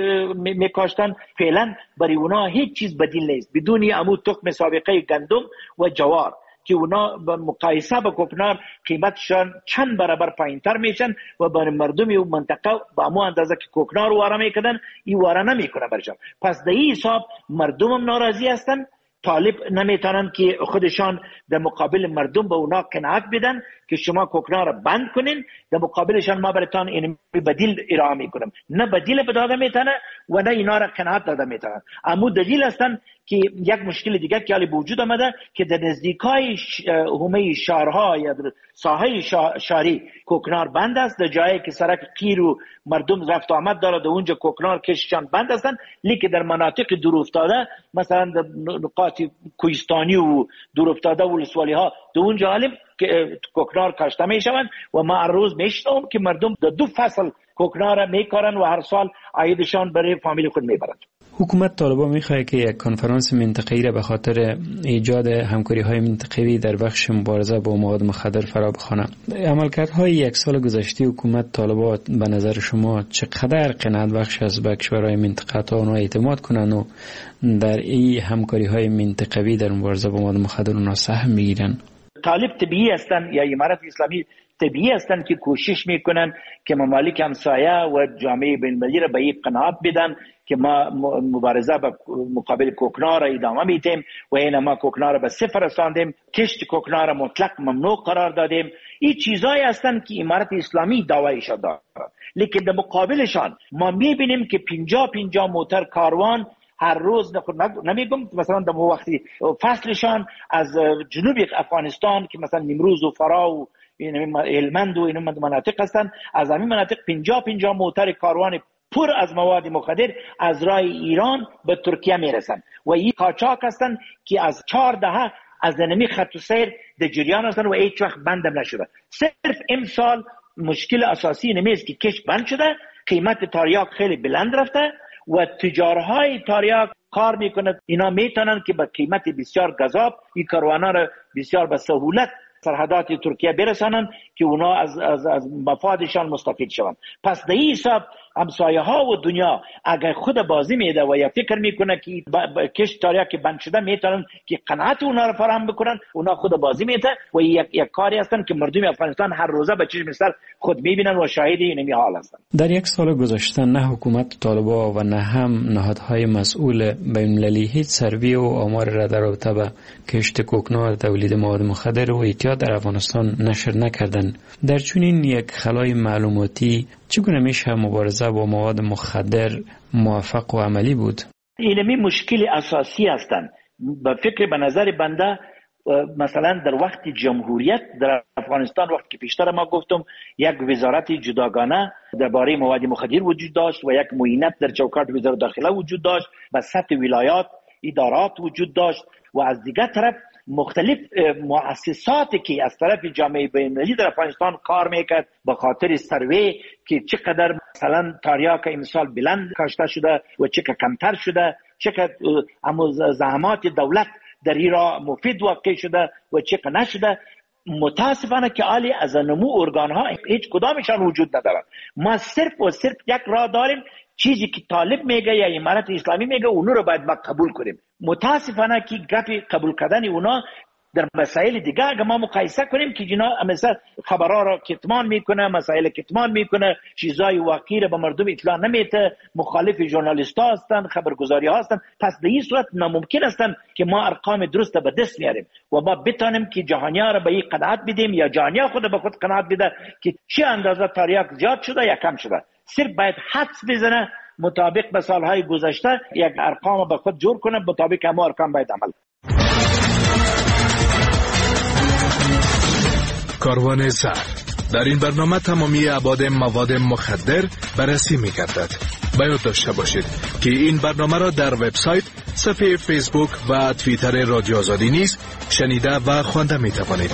میکاشتن فعلا برای اونا هیچ چیز بدیل نیست بدون امو تخم سابقه گندم و جوار. که اونا به مقایسه با کوکنار قیمتشان چند برابر پایینتر میشن و برای مردم اون منطقه با همون اندازه که کوکنار واره میکنن این واره نمیکنه برشان. پس در این حساب مردم هم ناراضی هستن، طالب نمیتونن که خودشان در مقابل مردم به اونا قناعت بدن که شما کوکنار را بند کنین، در مقابلشان ما براتون این بدیل ارائه میکنم. نه بدیل به داده میتونه و نه اینا را قناعت داده میتونن. اما دلیل هستن که یک مشکل دیگه که حالی وجود آمده که در نزدیکای حومه شهرها یا در ساحه شهری کوکنار بند است، در جایی که سرک قیر و مردم رفت آمد داره در اونجا کوکنار کششان بند هستن، لیکن در مناطق دور افتاده مثلا در نقاط کوهستانی و دور افتاده و ولسوالی ها در اونجا حالی که کوکنار کاشته میشوند و ما هر روز میشنوم که مردم در 2 فصل کوکنار میکارن و هر سال عایدشان برای فامیل خود میبرند. حکومت طالبان میخواد که یک کنفرانس منطقه‌ای را به خاطر ایجاد همکاری‌های منطقه‌ای در بخش مبارزه با مواد مخدر فرا بخوانه. عملکردهای یک سال گذشته حکومت طالبان به نظر شما چقدر قناعت بخش است به کشورهای منطقه تا اونها اعتماد کنند و در این همکاری‌های منطقه‌ای در مبارزه با مواد مخدر اونها سهم بگیرن؟ طالب طبیعی هستند یا امارت اسلامی طبیعی هستند که کوشش میکنن که ممالک همسایه و جامعه بین‌المللی را به این قناعت بدن که ما مبارزه با مقابل کوکنار را ادامه میدیم و این ما کوکنار را به صفر رساندیم، کشت کوکنار را مطلق ممنوع قرار دادیم. این چیزایی هستند که امارت اسلامی دعوایش دارد، لیکن در مقابلشان ما میبینیم که 50 موتر کاروان هر روز نمیگم مثلا در وقتی فصلشان از جنوب افغانستان که مثلا نیمروز و فرا و هلمند و این مناطق هستند، از همین مناطق 50 موتر کاروان پر از مواد مخدر از راه ایران به ترکیه میرسند و این قاچاق هستند که از 4 دهه از نمی خط و سیر در جریان هستند و هیچ وقت بندم نشده. صرف امسال مشکل اساسی نمیست که کش بند شده، قیمت تریاک خیلی بلند رفته و تجارهای تریاک کار میکنند. اینا میتونن که با قیمت بسیار گذاب این کاروانا را بسیار به سهولت سرحدات ترکیه برسانند که اونا از مفادشان مستفید شوند. پس در این حساب همسایه ها و دنیا اگر خود بازی میده و یا فکر میکنه که کشت تریاک بند شده میتونن که قناعت اونا رو فراهم بکنن، اونا خود بازی میده و یک کاری هستن که مردم افغانستان هر روزه به چشم سر خود میبینن و شاهد این حال هستن. در یک سال گذشته نه حکومت طالبان و نه هم نهادهای مسئول بین‌المللی هیچ سروی و آمار را در رابطه با کشت کوکنار، تولید مواد مخدر و اعتیاد در افغانستان نشر نکردند. در چنین یک خلای معلوماتی چگونه میشه مبارزه با مواد مخدر موفق و عملی بود؟ اینمی مشکل اساسی هستند. به فکر به نظر بنده مثلا در وقت جمهوریت در افغانستان وقتی که پیشتر ما گفتم یک وزارت جداگانه درباره مواد مخدر وجود داشت و یک معینت در چوکات وزارت داخله وجود داشت، به سطح ولایات ادارات وجود داشت و از دیگر طرف مختلف مؤسساتی که از طرف جامعه بین‌المللی در افغانستان کار میکرد به خاطر سروی که چقدر مثلا تریاک امسال بلند کاشته شده و چقدر کمتر شده، چقدر زحمات دولت در این راه مفید واقع شده و چقدر نشده. متاسفانه که عالی از نمو ارگان ها هیچ کدامشان وجود ندارن. ما صرف و صرف یک راه داریم، چیزی که طالب میگه یا امارت اسلامی میگه اونو رو باید ما قبول کنیم. متاسفانه که گپی قبول کردن اونا در مسائل دیگه اگه ما مقایسه کنیم که جنا مثلا خبرها را کتمان میکنه، مسائل کتمان میکنه، چیزای واقعی را به مردم اطلاع نمیده، مخالف ژورنالیست ها هستن، خبرگزاری ها هستن. پس در این صورت ناممکن هستن که ما ارقام درست به دست میاریم و ما بتانیم که جهانیا را به این قناعت بدیم یا جهانیا خود به خود قناعت بده که چه اندازه تریاک زیاد شده یا کم شده. صرف باید حدس بزنه مطابق به سالهای گذشته، یک ارقام به خود جور کنه، مطابق همه ارقام باید عمل. کاروان زر در این برنامه تمامی ابعاد مواد مخدر بررسی می‌گردد. باید داشته باشید که این برنامه را در وبسایت، صفحه فیسبوک و توییتر رادیو آزادی نیز شنیده و خوانده می‌توانید.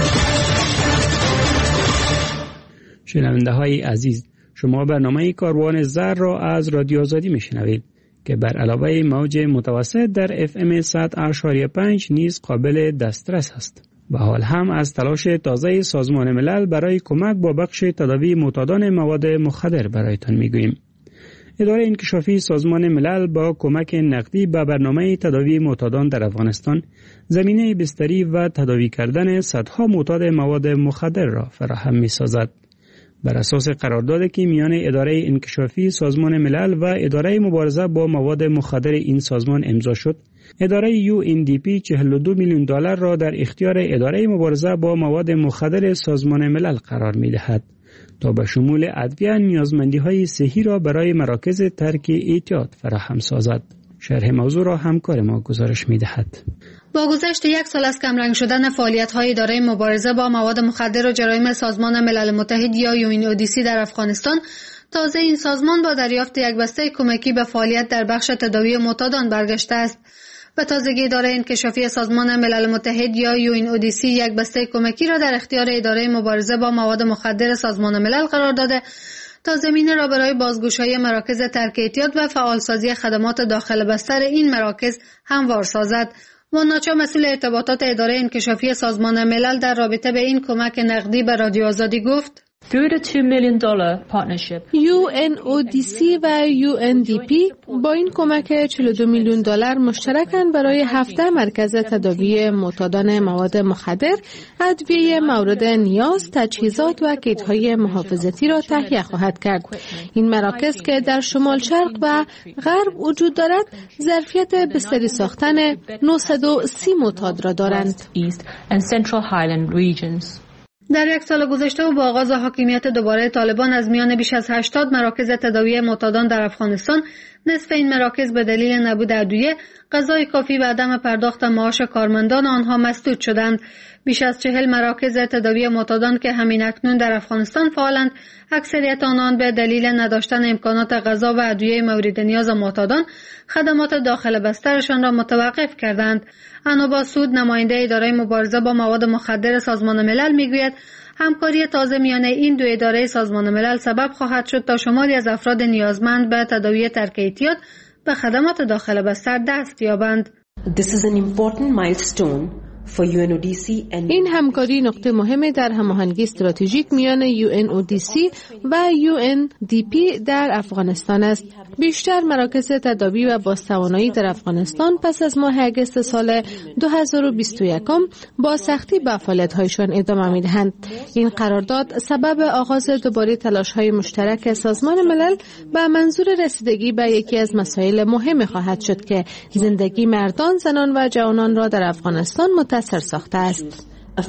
شنونده‌های عزیز، شما برنامه کاروان زر را از رادیو آزادی میشنوید که بر علاوه موج متوسط در FM 100.5 نیز قابل دسترس است. و حال هم از تلاش تازه سازمان ملل برای کمک با بخش تداوی معتادان مواد مخدر برایتان میگوییم. اداره انکشافی سازمان ملل با کمک نقدی به برنامه تداوی معتادان در افغانستان زمینه بستری و تداوی کردن صدها معتاد مواد مخدر را فراهم می‌سازد. بر اساس قراردادی که میان اداره انکشافی سازمان ملل و اداره مبارزه با مواد مخدر این سازمان امضا شد، اداره UNDP 42 میلیون دلار را در اختیار اداره مبارزه با مواد مخدر سازمان ملل قرار می‌دهد تا به شمول ادویه نیازمندی‌های صحی را برای مراکز ترک اعتیاد فراهم سازد. شرح موضوع را همکار ما گزارش می‌دهد. با گذشت 1 سال از کمرنگ شدن فعالیت‌های اداره مبارزه با مواد مخدر و جرایم سازمان ملل متحد یا UNODC در افغانستان، تازه این سازمان با دریافت یک بسته کمکی به فعالیت در بخش تداوی معتادان برگشته است. به تازگی اداره انکشافی سازمان ملل متحد یا UNODC یک بسته کمکی را در اختیار اداره مبارزه با مواد مخدر سازمان ملل قرار داده تا زمینه را برای بازگشایی مراکز ترک اعتیاد و فعالسازی خدمات داخل بستر این مراکز هموار سازد. موناچا مسئول ارتباطات اداره انکشافی سازمان ملل در رابطه به این کمک نقدی به رادیو آزادی گفت: UNODC و UNDP با این کمک 42 میلیون دلار مشترکاً برای 17 مرکز تداوی معتادان مواد مخدر، ادویه مورد نیاز، تجهیزات و کیت‌های محافظتی را تهیه خواهد کرد. این مراکز که در شمال شرق و غرب وجود دارد، ظرفیت بستری ساختن 930 معتاد را دارند. در 1 سال گذشته و با آغاز حاکمیت دوباره طالبان از میان بیش از 80 مراکز تداوی معتادان در افغانستان، نصف این مراکز به دلیل نبود ادویه، غذای کافی و عدم پرداخت معاش کارمندان آنها مسدود شدند. بیش از 40 مراکز تداوی معتادان که همین اکنون در افغانستان فعالند، اکثریت آنان به دلیل نداشتن امکانات غذا و ادویه مورد نیاز معتادان، خدمات داخل بسترشان را متوقف کردند. انوبا سود، نماینده اداره مبارزه با مواد مخدر سازمان ملل میگوید همکاری تازه میان این دو اداره سازمان ملل سبب خواهد شد تا شماری از افراد نیازمند به تداوی ترک اعتیاد به خدمات داخل بستر دست یابند. این همکاری نقطه مهمی در هماهنگی استراتژیک میان UNODC و UNDP در افغانستان است. بیشتر مراکز تداوی و بازتوانایی در افغانستان پس از ماه اگست سال 2021 با سختی به فعالیت‌هایشان ادامه می‌دهند. این قرارداد سبب آغاز دوباره تلاش‌های مشترک سازمان ملل به منظور رسیدگی به یکی از مسائل مهم خواهد شد که زندگی مردان، زنان و جوانان را در افغانستان متاثر ساخته است.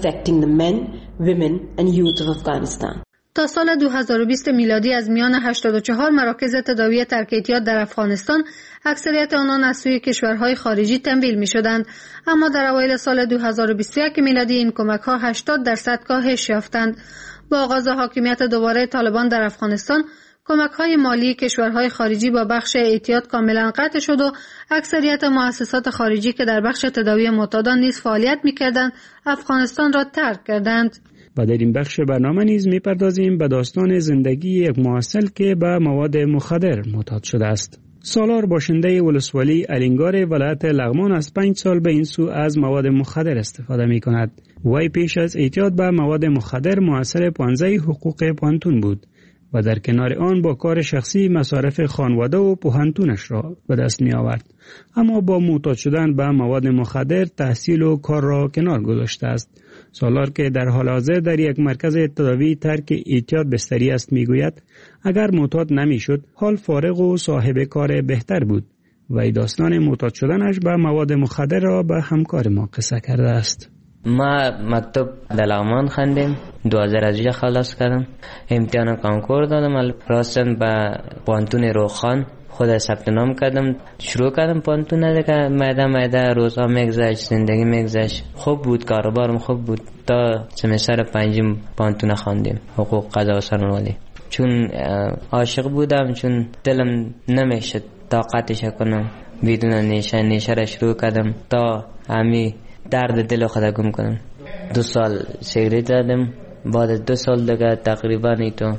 تا سال 2020 میلادی از میان 84 مراکز تداوی ترک اعتیاد در افغانستان، اکثریت آنان از سوی کشورهای خارجی تمویل می شدند، اما در اوایل سال 2021 میلادی این کمک‌ها 80% کاهش یافتند. با آغاز حاکمیت دوباره طالبان در افغانستان، کمک‌های مالی کشورهای خارجی با بخش اعتیاد کاملا قطع شد و اکثریت مؤسسات خارجی که در بخش تداوی معتادان نیز فعالیت می‌کردند، افغانستان را ترک کردند. و در این بخش برنامه نیز می‌پردازیم به داستان زندگی یک محصل که به مواد مخدر معتاد شده است. سالار باشنده ولسوالی الینگار ولایت لغمان از 5 سال به این سو از مواد مخدر استفاده می‌کند. وی پیش از اعتیاد به مواد مخدر محصل پانزه حقوق پانتون بود و در کنار آن با کار شخصی مصارف خانواده و پوهنتونش را به دست می آورد. اما با معتاد شدن به مواد مخدر تحصیل و کار را کنار گذاشته است. سالار که در حال حاضر در یک مرکز تداوی ترک اعتیاد بستری است می گوید اگر معتاد نمی شد حال فارغ و صاحب کار بهتر بود و داستان معتاد شدنش به مواد مخدر را به همکار ما قصه کرده است. ما مکتب در لغمان خوندیم، 2018 خلاص کردم، امتحان کنکور دادم، راستن به پانتون روخان خود ثبت نام کردم، شروع کردم پانتون دیگه، میده روزها میگذشت، زندگی میگذشت، خوب بود، کاروبارم خوب بود تا سمستر 5 پانتون خواندیم، حقوق قضا و سرنوشت. چون عاشق بودم، چون دلم نمیشد طاقتش کنم، بدون نیشه را شروع کردم تا همی درد دل خود گم کنم. 2 سال سیگریت زدم، بعد 2 سال دیگه تقریبا تو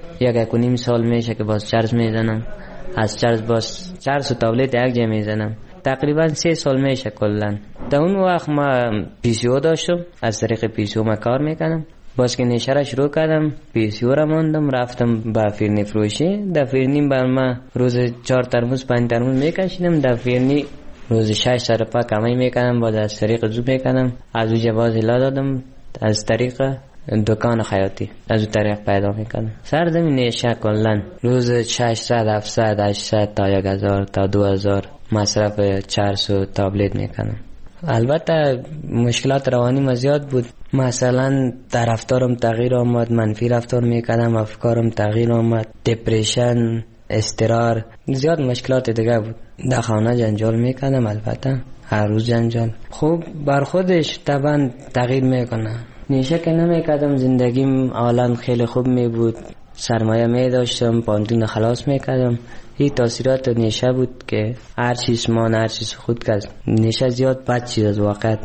1.5 سال میشه که باز چرس میزنم، از چرس باز چرس و تابلت یک جا میزنم، تقریبا 3 سال میشه کلن. در اون وقت ما پیسیو داشتم، از طریق پیسیو ما کار میکنم، باز که نشه را شروع کردم، پیسیو را ماندم، رفتم به فرنی فروشی. در فرنی بر من روز 4 ترمز 5 ترمز میکشیدم. در فرنی روز 6 سرپا کمی میکردم، باز از طریق زو میکردم. از او جواز الا دادم، از طریق دکان خیاطی از او طریق پیدا میکردم. سرزمین نشه کلن روز 600 700 800 تا 1000 تا 2000 مصرف چرس و تابلت میکردم. البته مشکلات روانی ما زیاد بود. مثلا در رفتارم تغییر آمد، منفی رفتار میکردم، افکارم تغییر آمد، دپریشن، استرار، زیاد مشکلات دیگه بود. در خانه جنجال میکردم، البته هر روز جنجال. خوب بر خودش طبعا تغییر میکنه. نیشه که نمیکردم، زندگیم عالم خیلی خوب می بود، سرمایه می داشتم، پانتون خلاص میکردم. این تاثیرات نیشه بود که هر چیز مان، هر چیز خود کرد. نیشه زیاد بد چیز از واقع.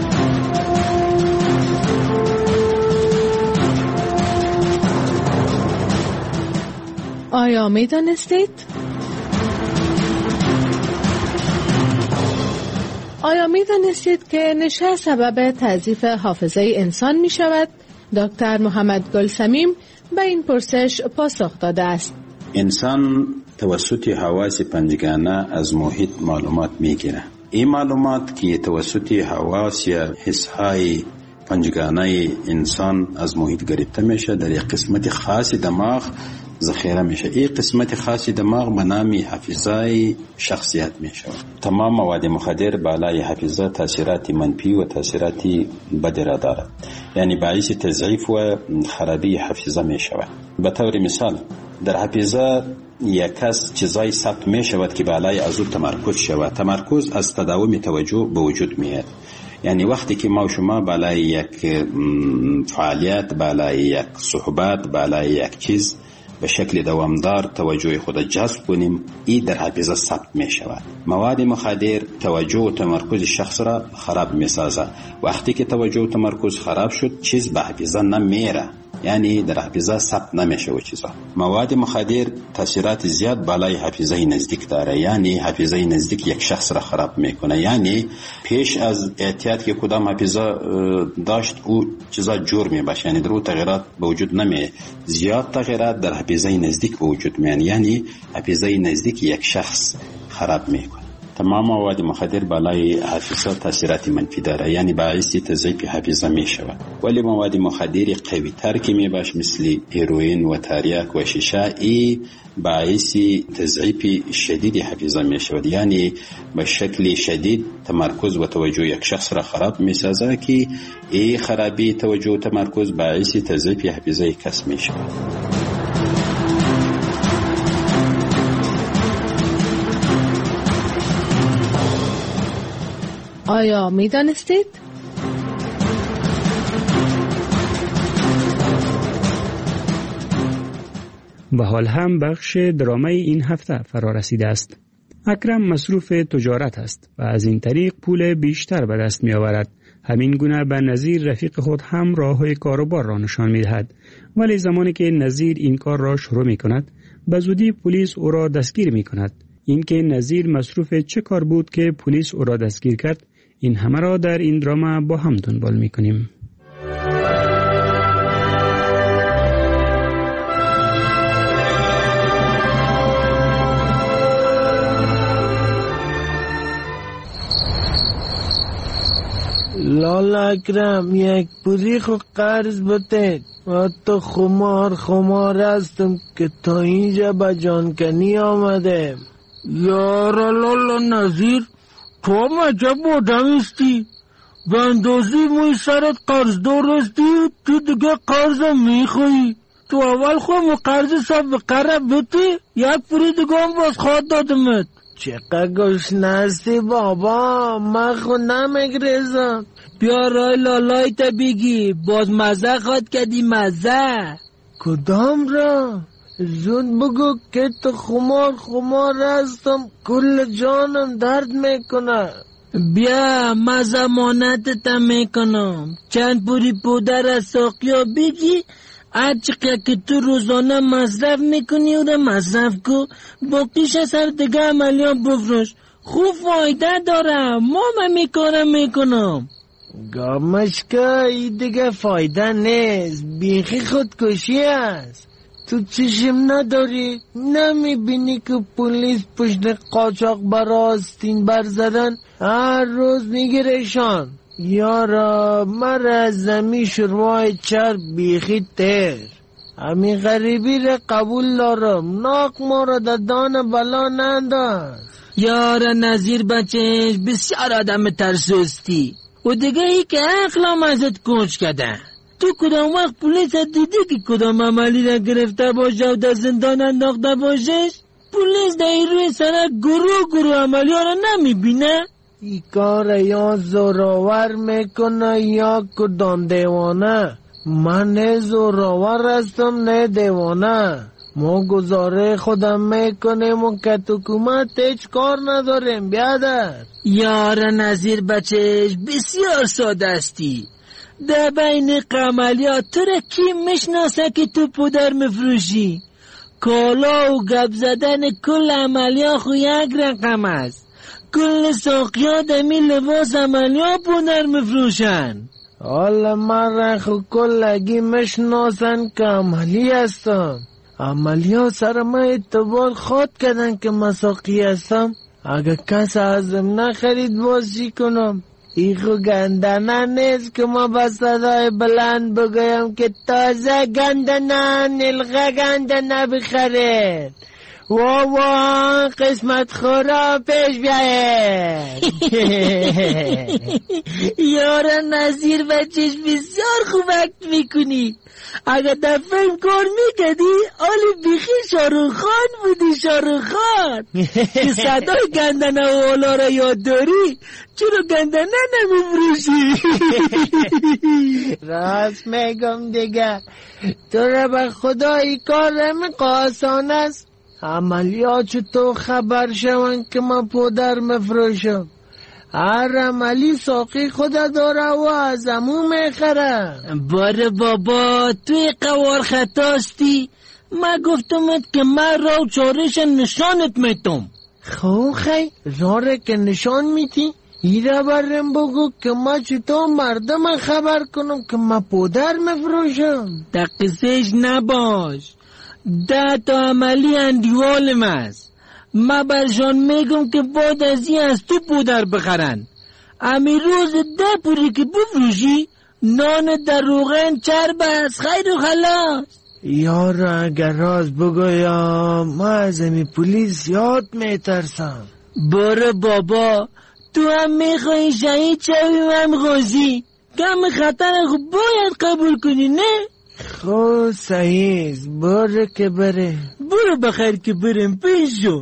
آیا می دانستید؟ آیا می دانستید که نشه سبب تضعیف حافظه انسان می شود؟ دکتر محمد گلسمیم به این پرسش پاسخ داده است. انسان توسط حواس پنجگانه از محیط معلومات می گیره. این معلومات که توسط حواس یا حسهای پنجگانه انسان از محیط گرفته میشه، در یک قسمت خاص دماغ ذخیره میشه. این قسمت خاصی دماغ به نام حافظه شخصیت میشه. تمام مواد مخدر بالای حافظه تاثیرات منفی و تاثیرات بد را دارد، یعنی باعث تضعیف و خرابی حافظه میشه. به طور مثال در حافظه یک کس چیزای ثبت میشود که بالای از او تمرکز شود. تمرکز از تداوم توجه به وجود میاد. یعنی وقتی که ما و شما بالای یک فعالیت، بالای یک صحبت، بالای یک چیز به شکل دوامدار توجه خود جذب کنیم، این در حافظه ثبت می شود. مواد مخدر توجه و تمرکز شخص را خراب می سازد. وقتی که توجه و تمرکز خراب شد، چیز به حافظه نمیره، یعنی در حافظه ثبت نمیشه و چیزا. مواد مخدر تاثیرات زیاد بالای حافظه نزدیک داره، یعنی حافظه نزدیک یک شخص را خراب میکنه. یعنی پیش از احتیاط که کدام حافظه داشت او چیزا جور میباشه، یعنی در او تغییرات به وجود نمی. زیاد تغییرات در حافظه نزدیک به وجود میان، یعنی حافظه نزدیک یک شخص خراب میکنه. تمام مواد مخدر بالای حافظه تاثیرات منفی داره، یعنی باعث تضعیف حافظه می شود. ولی مواد مخدر قوی تر که می باش مثل هیروئین و تریاک و شیشه، ای باعث تضعیف شدید حافظه می شود، یعنی به شکل شدید تمرکز و توجه یک شخص را خراب می سازه که ای خرابی توجه و تمرکز باعث تضعیف حافظه کس می شود. آیا می دانستید؟ به حال هم بخش درامای این هفته فرا رسیده است. اکرم مصروف تجارت است و از این طریق پول بیشتر به دست می آورد. همین گونه به نظیر رفیق خود هم راه‌های کاروبار را نشان می دهد. ولی زمانی که نظیر این کار را شروع می کند، به زودی پلیس او را دستگیر می کند. این که نظیر مصروف چه کار بود که پلیس او را دستگیر کرد، این همه را در این دراما با هم دنبال می کنیم. لالا اکرم یک پولی خو قرض بده. تو خمار هستم که تا اینجا به جانکنی آمده. یارا لالا نظیر، تو هم عجب آدمیستی. به اندازی موی سرت قرض دارستی، تو دیگه قرضم میخوایی. تو اول خواهم قرض سابقه را بتی، یک پولی دیگه هم باز خواد دادمت. چقدر گشنه هستی بابا، من خود نمیگریزم. بیا رای لالای تا بگی، باز مزه خواد کردی مزه. کدام را؟ زود بگو که تو خمار هستم، کل جانم درد میکنه. بیا من ضمانتت میکنم. چند پوری پودر از ساقیا بگی، هرچقدر که تو روزانه مصرف میکنی او را مصرف کن، باقیش از هر دیگه عملیان بفروش. خوب فایده داره، ما میکارم میکنم. گامشکای دیگه فایده نیست، بیخی خودکشی است. تو چشم نداری؟ نمیبینی که پلیس پشت قاچاق برا آستین بر زدن هر روز میگیرشان؟ یارا مر از زمین شروع چرب بیخی تر، همین غریبی را قبول دارم، ناک ما را در دان بلا ننداز. یار نظیر بچهش بسیار آدم ترسوستی و دیگه ای که عقلم ازت کوچ کده. تو کدام وقت پولیس دیدی که کدام عملی را گرفته باشه و در زندان انداخته باشش؟ پولیس در این روی سرک گروه عملی ها را نمیبینه؟ ای کار یا زوراور میکنه یا کدام دیوانه. من نه زوراور هستم نه دیوانه. ما گزاره خودم میکنیم و که حکومت هیچ کار نداریم. بیادر یار نظیر بچهش بسیار ساده استی. در بین عملیات تو را کی میشناسه که تو پودر مفروشی؟ کالا و گپ زدن کل عملیات خو یک رقم است. کل ساقیات دمی لباس عملیات پودر مفروشن. حالا من را خو کلگی میشناسن که عملی هستم. عملیات سر من اعتبار خواد کردن که من ساقی هستم. اگه کس ازم نخرید بازی کنم. ایخو گندنه نیست که ما با صدای بلند بگویم که تازه گندنه نلغه گندنه بخرید. وا قسمت خورا پیش بیاید. یار نظیر بچهش بسیار خوب اکت میکنی. اگه در فیلم کار میکردی آلی بیخی شاروخ خان بودی. شاروخ خان که صدای گندنه و حالا را یاد داری، چرا گندنه نمیفروشی؟ راست میگم دیگه. تو را به خدای کار مقاسان است. عملیات تو خبر شون که من پودر مفروشم. هر عملی ساقی خود داره و از امو میخره. باره بابا توی قوار خطاستی. من گفتمت که من را چارش نشانت میتم. خی راره که نشان میتی؟ ایره برم بگو که ما چطور مردم خبر کنم که من پودر مفروشم. دقیقش نباش. 10 تا عملی اندیوالم است. من برشان میگم که بعد از این از تو پودر بخرن. امی روز 10 پوری که بفروشی نان در روغن چرب است. خیر و خلاص. یار اگر راز بگویم من از امی پولیس یاد میترسم. باره بابا تو هم میخوایی شهید شوی و هم غازی. کم خطر خوب باید قبول کنی نه؟ خب صحیح باره که بره. برو بخیر که برم پیش شو.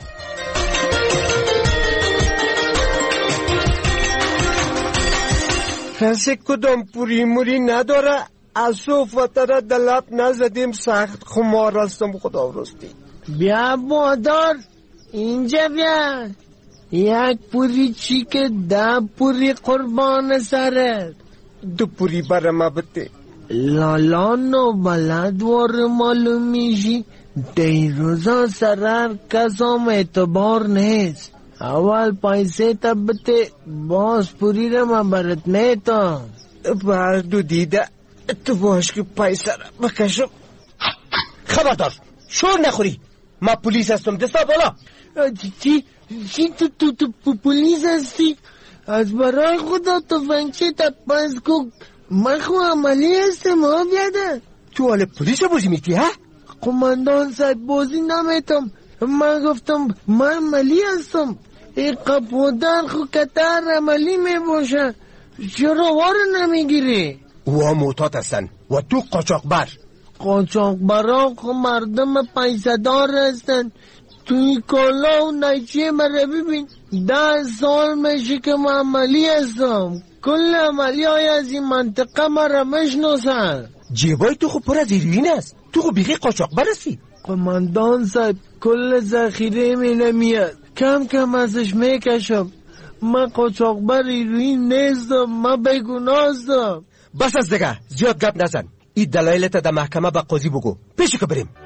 کسی کدام پوری موری نداره. از صوف و تره دلب نزدیم سخت خمار هستم خدا رستی. بیا مادر اینجا بیا. یک پوری چی که 10 پوری قربان سرت. 2 پوری برم بده. لالان و بلد وار معلوم میشی. دیروزا سرر کسام اعتبار نیست. اول پیسه تبته باز پوری را من برات میتم. بردو دیده تو باش که پیسه را بکشم. خبردار شور نخوری. من پولیس هستم. دستا بالا. چی تو پولیس هستی؟ از برای خدا تفنگچه تپاس کن. من خو عملی هستم ها بیاده. تو حال پولیس بازی میتی ها؟ قماندان صاحب بازی نمیتم. من گفتم من عملی هستم. این قپودر خو کتر عملی میباشه. چرا وار نمیگیری؟ او معتاد هستن و تو قاچاقبر. قاچاقبرا خو مردم پیسه دار هستن. توی کالا و نیچه مره ببین 10 سال میشه که من عملی هستم. کل عملی های از این منطقه مرا میشناسن. جیبای تو خو پر از هیروئین است. تو خو بیخی قاچاقبر هستی. قماندان صاحب کل ذخیره می نمیاد. کم کم ازش میکشم. من قاچاقبر هیروئین نیستم. من بیگناه هستم. بس از دیگه زیاد گپ نزن. این دلایلت در محکمه به قاضی بگو. پیشی که بریم.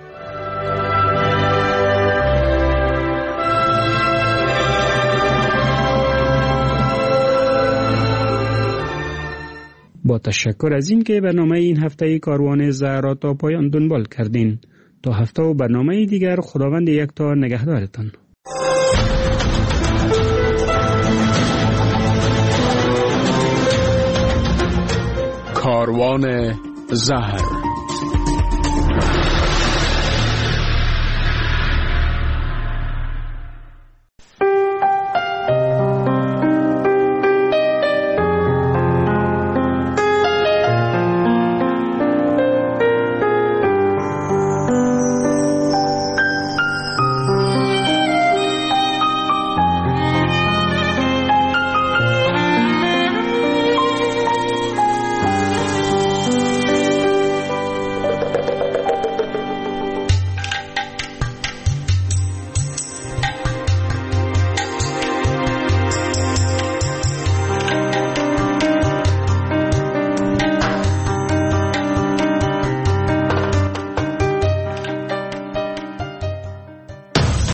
با تشکر از این که برنامه این هفته کاروان زهر را تا پایان دنبال کردین. تا هفته و برنامه دیگر خداوند یکتا نگهدارتان. کاروان زهر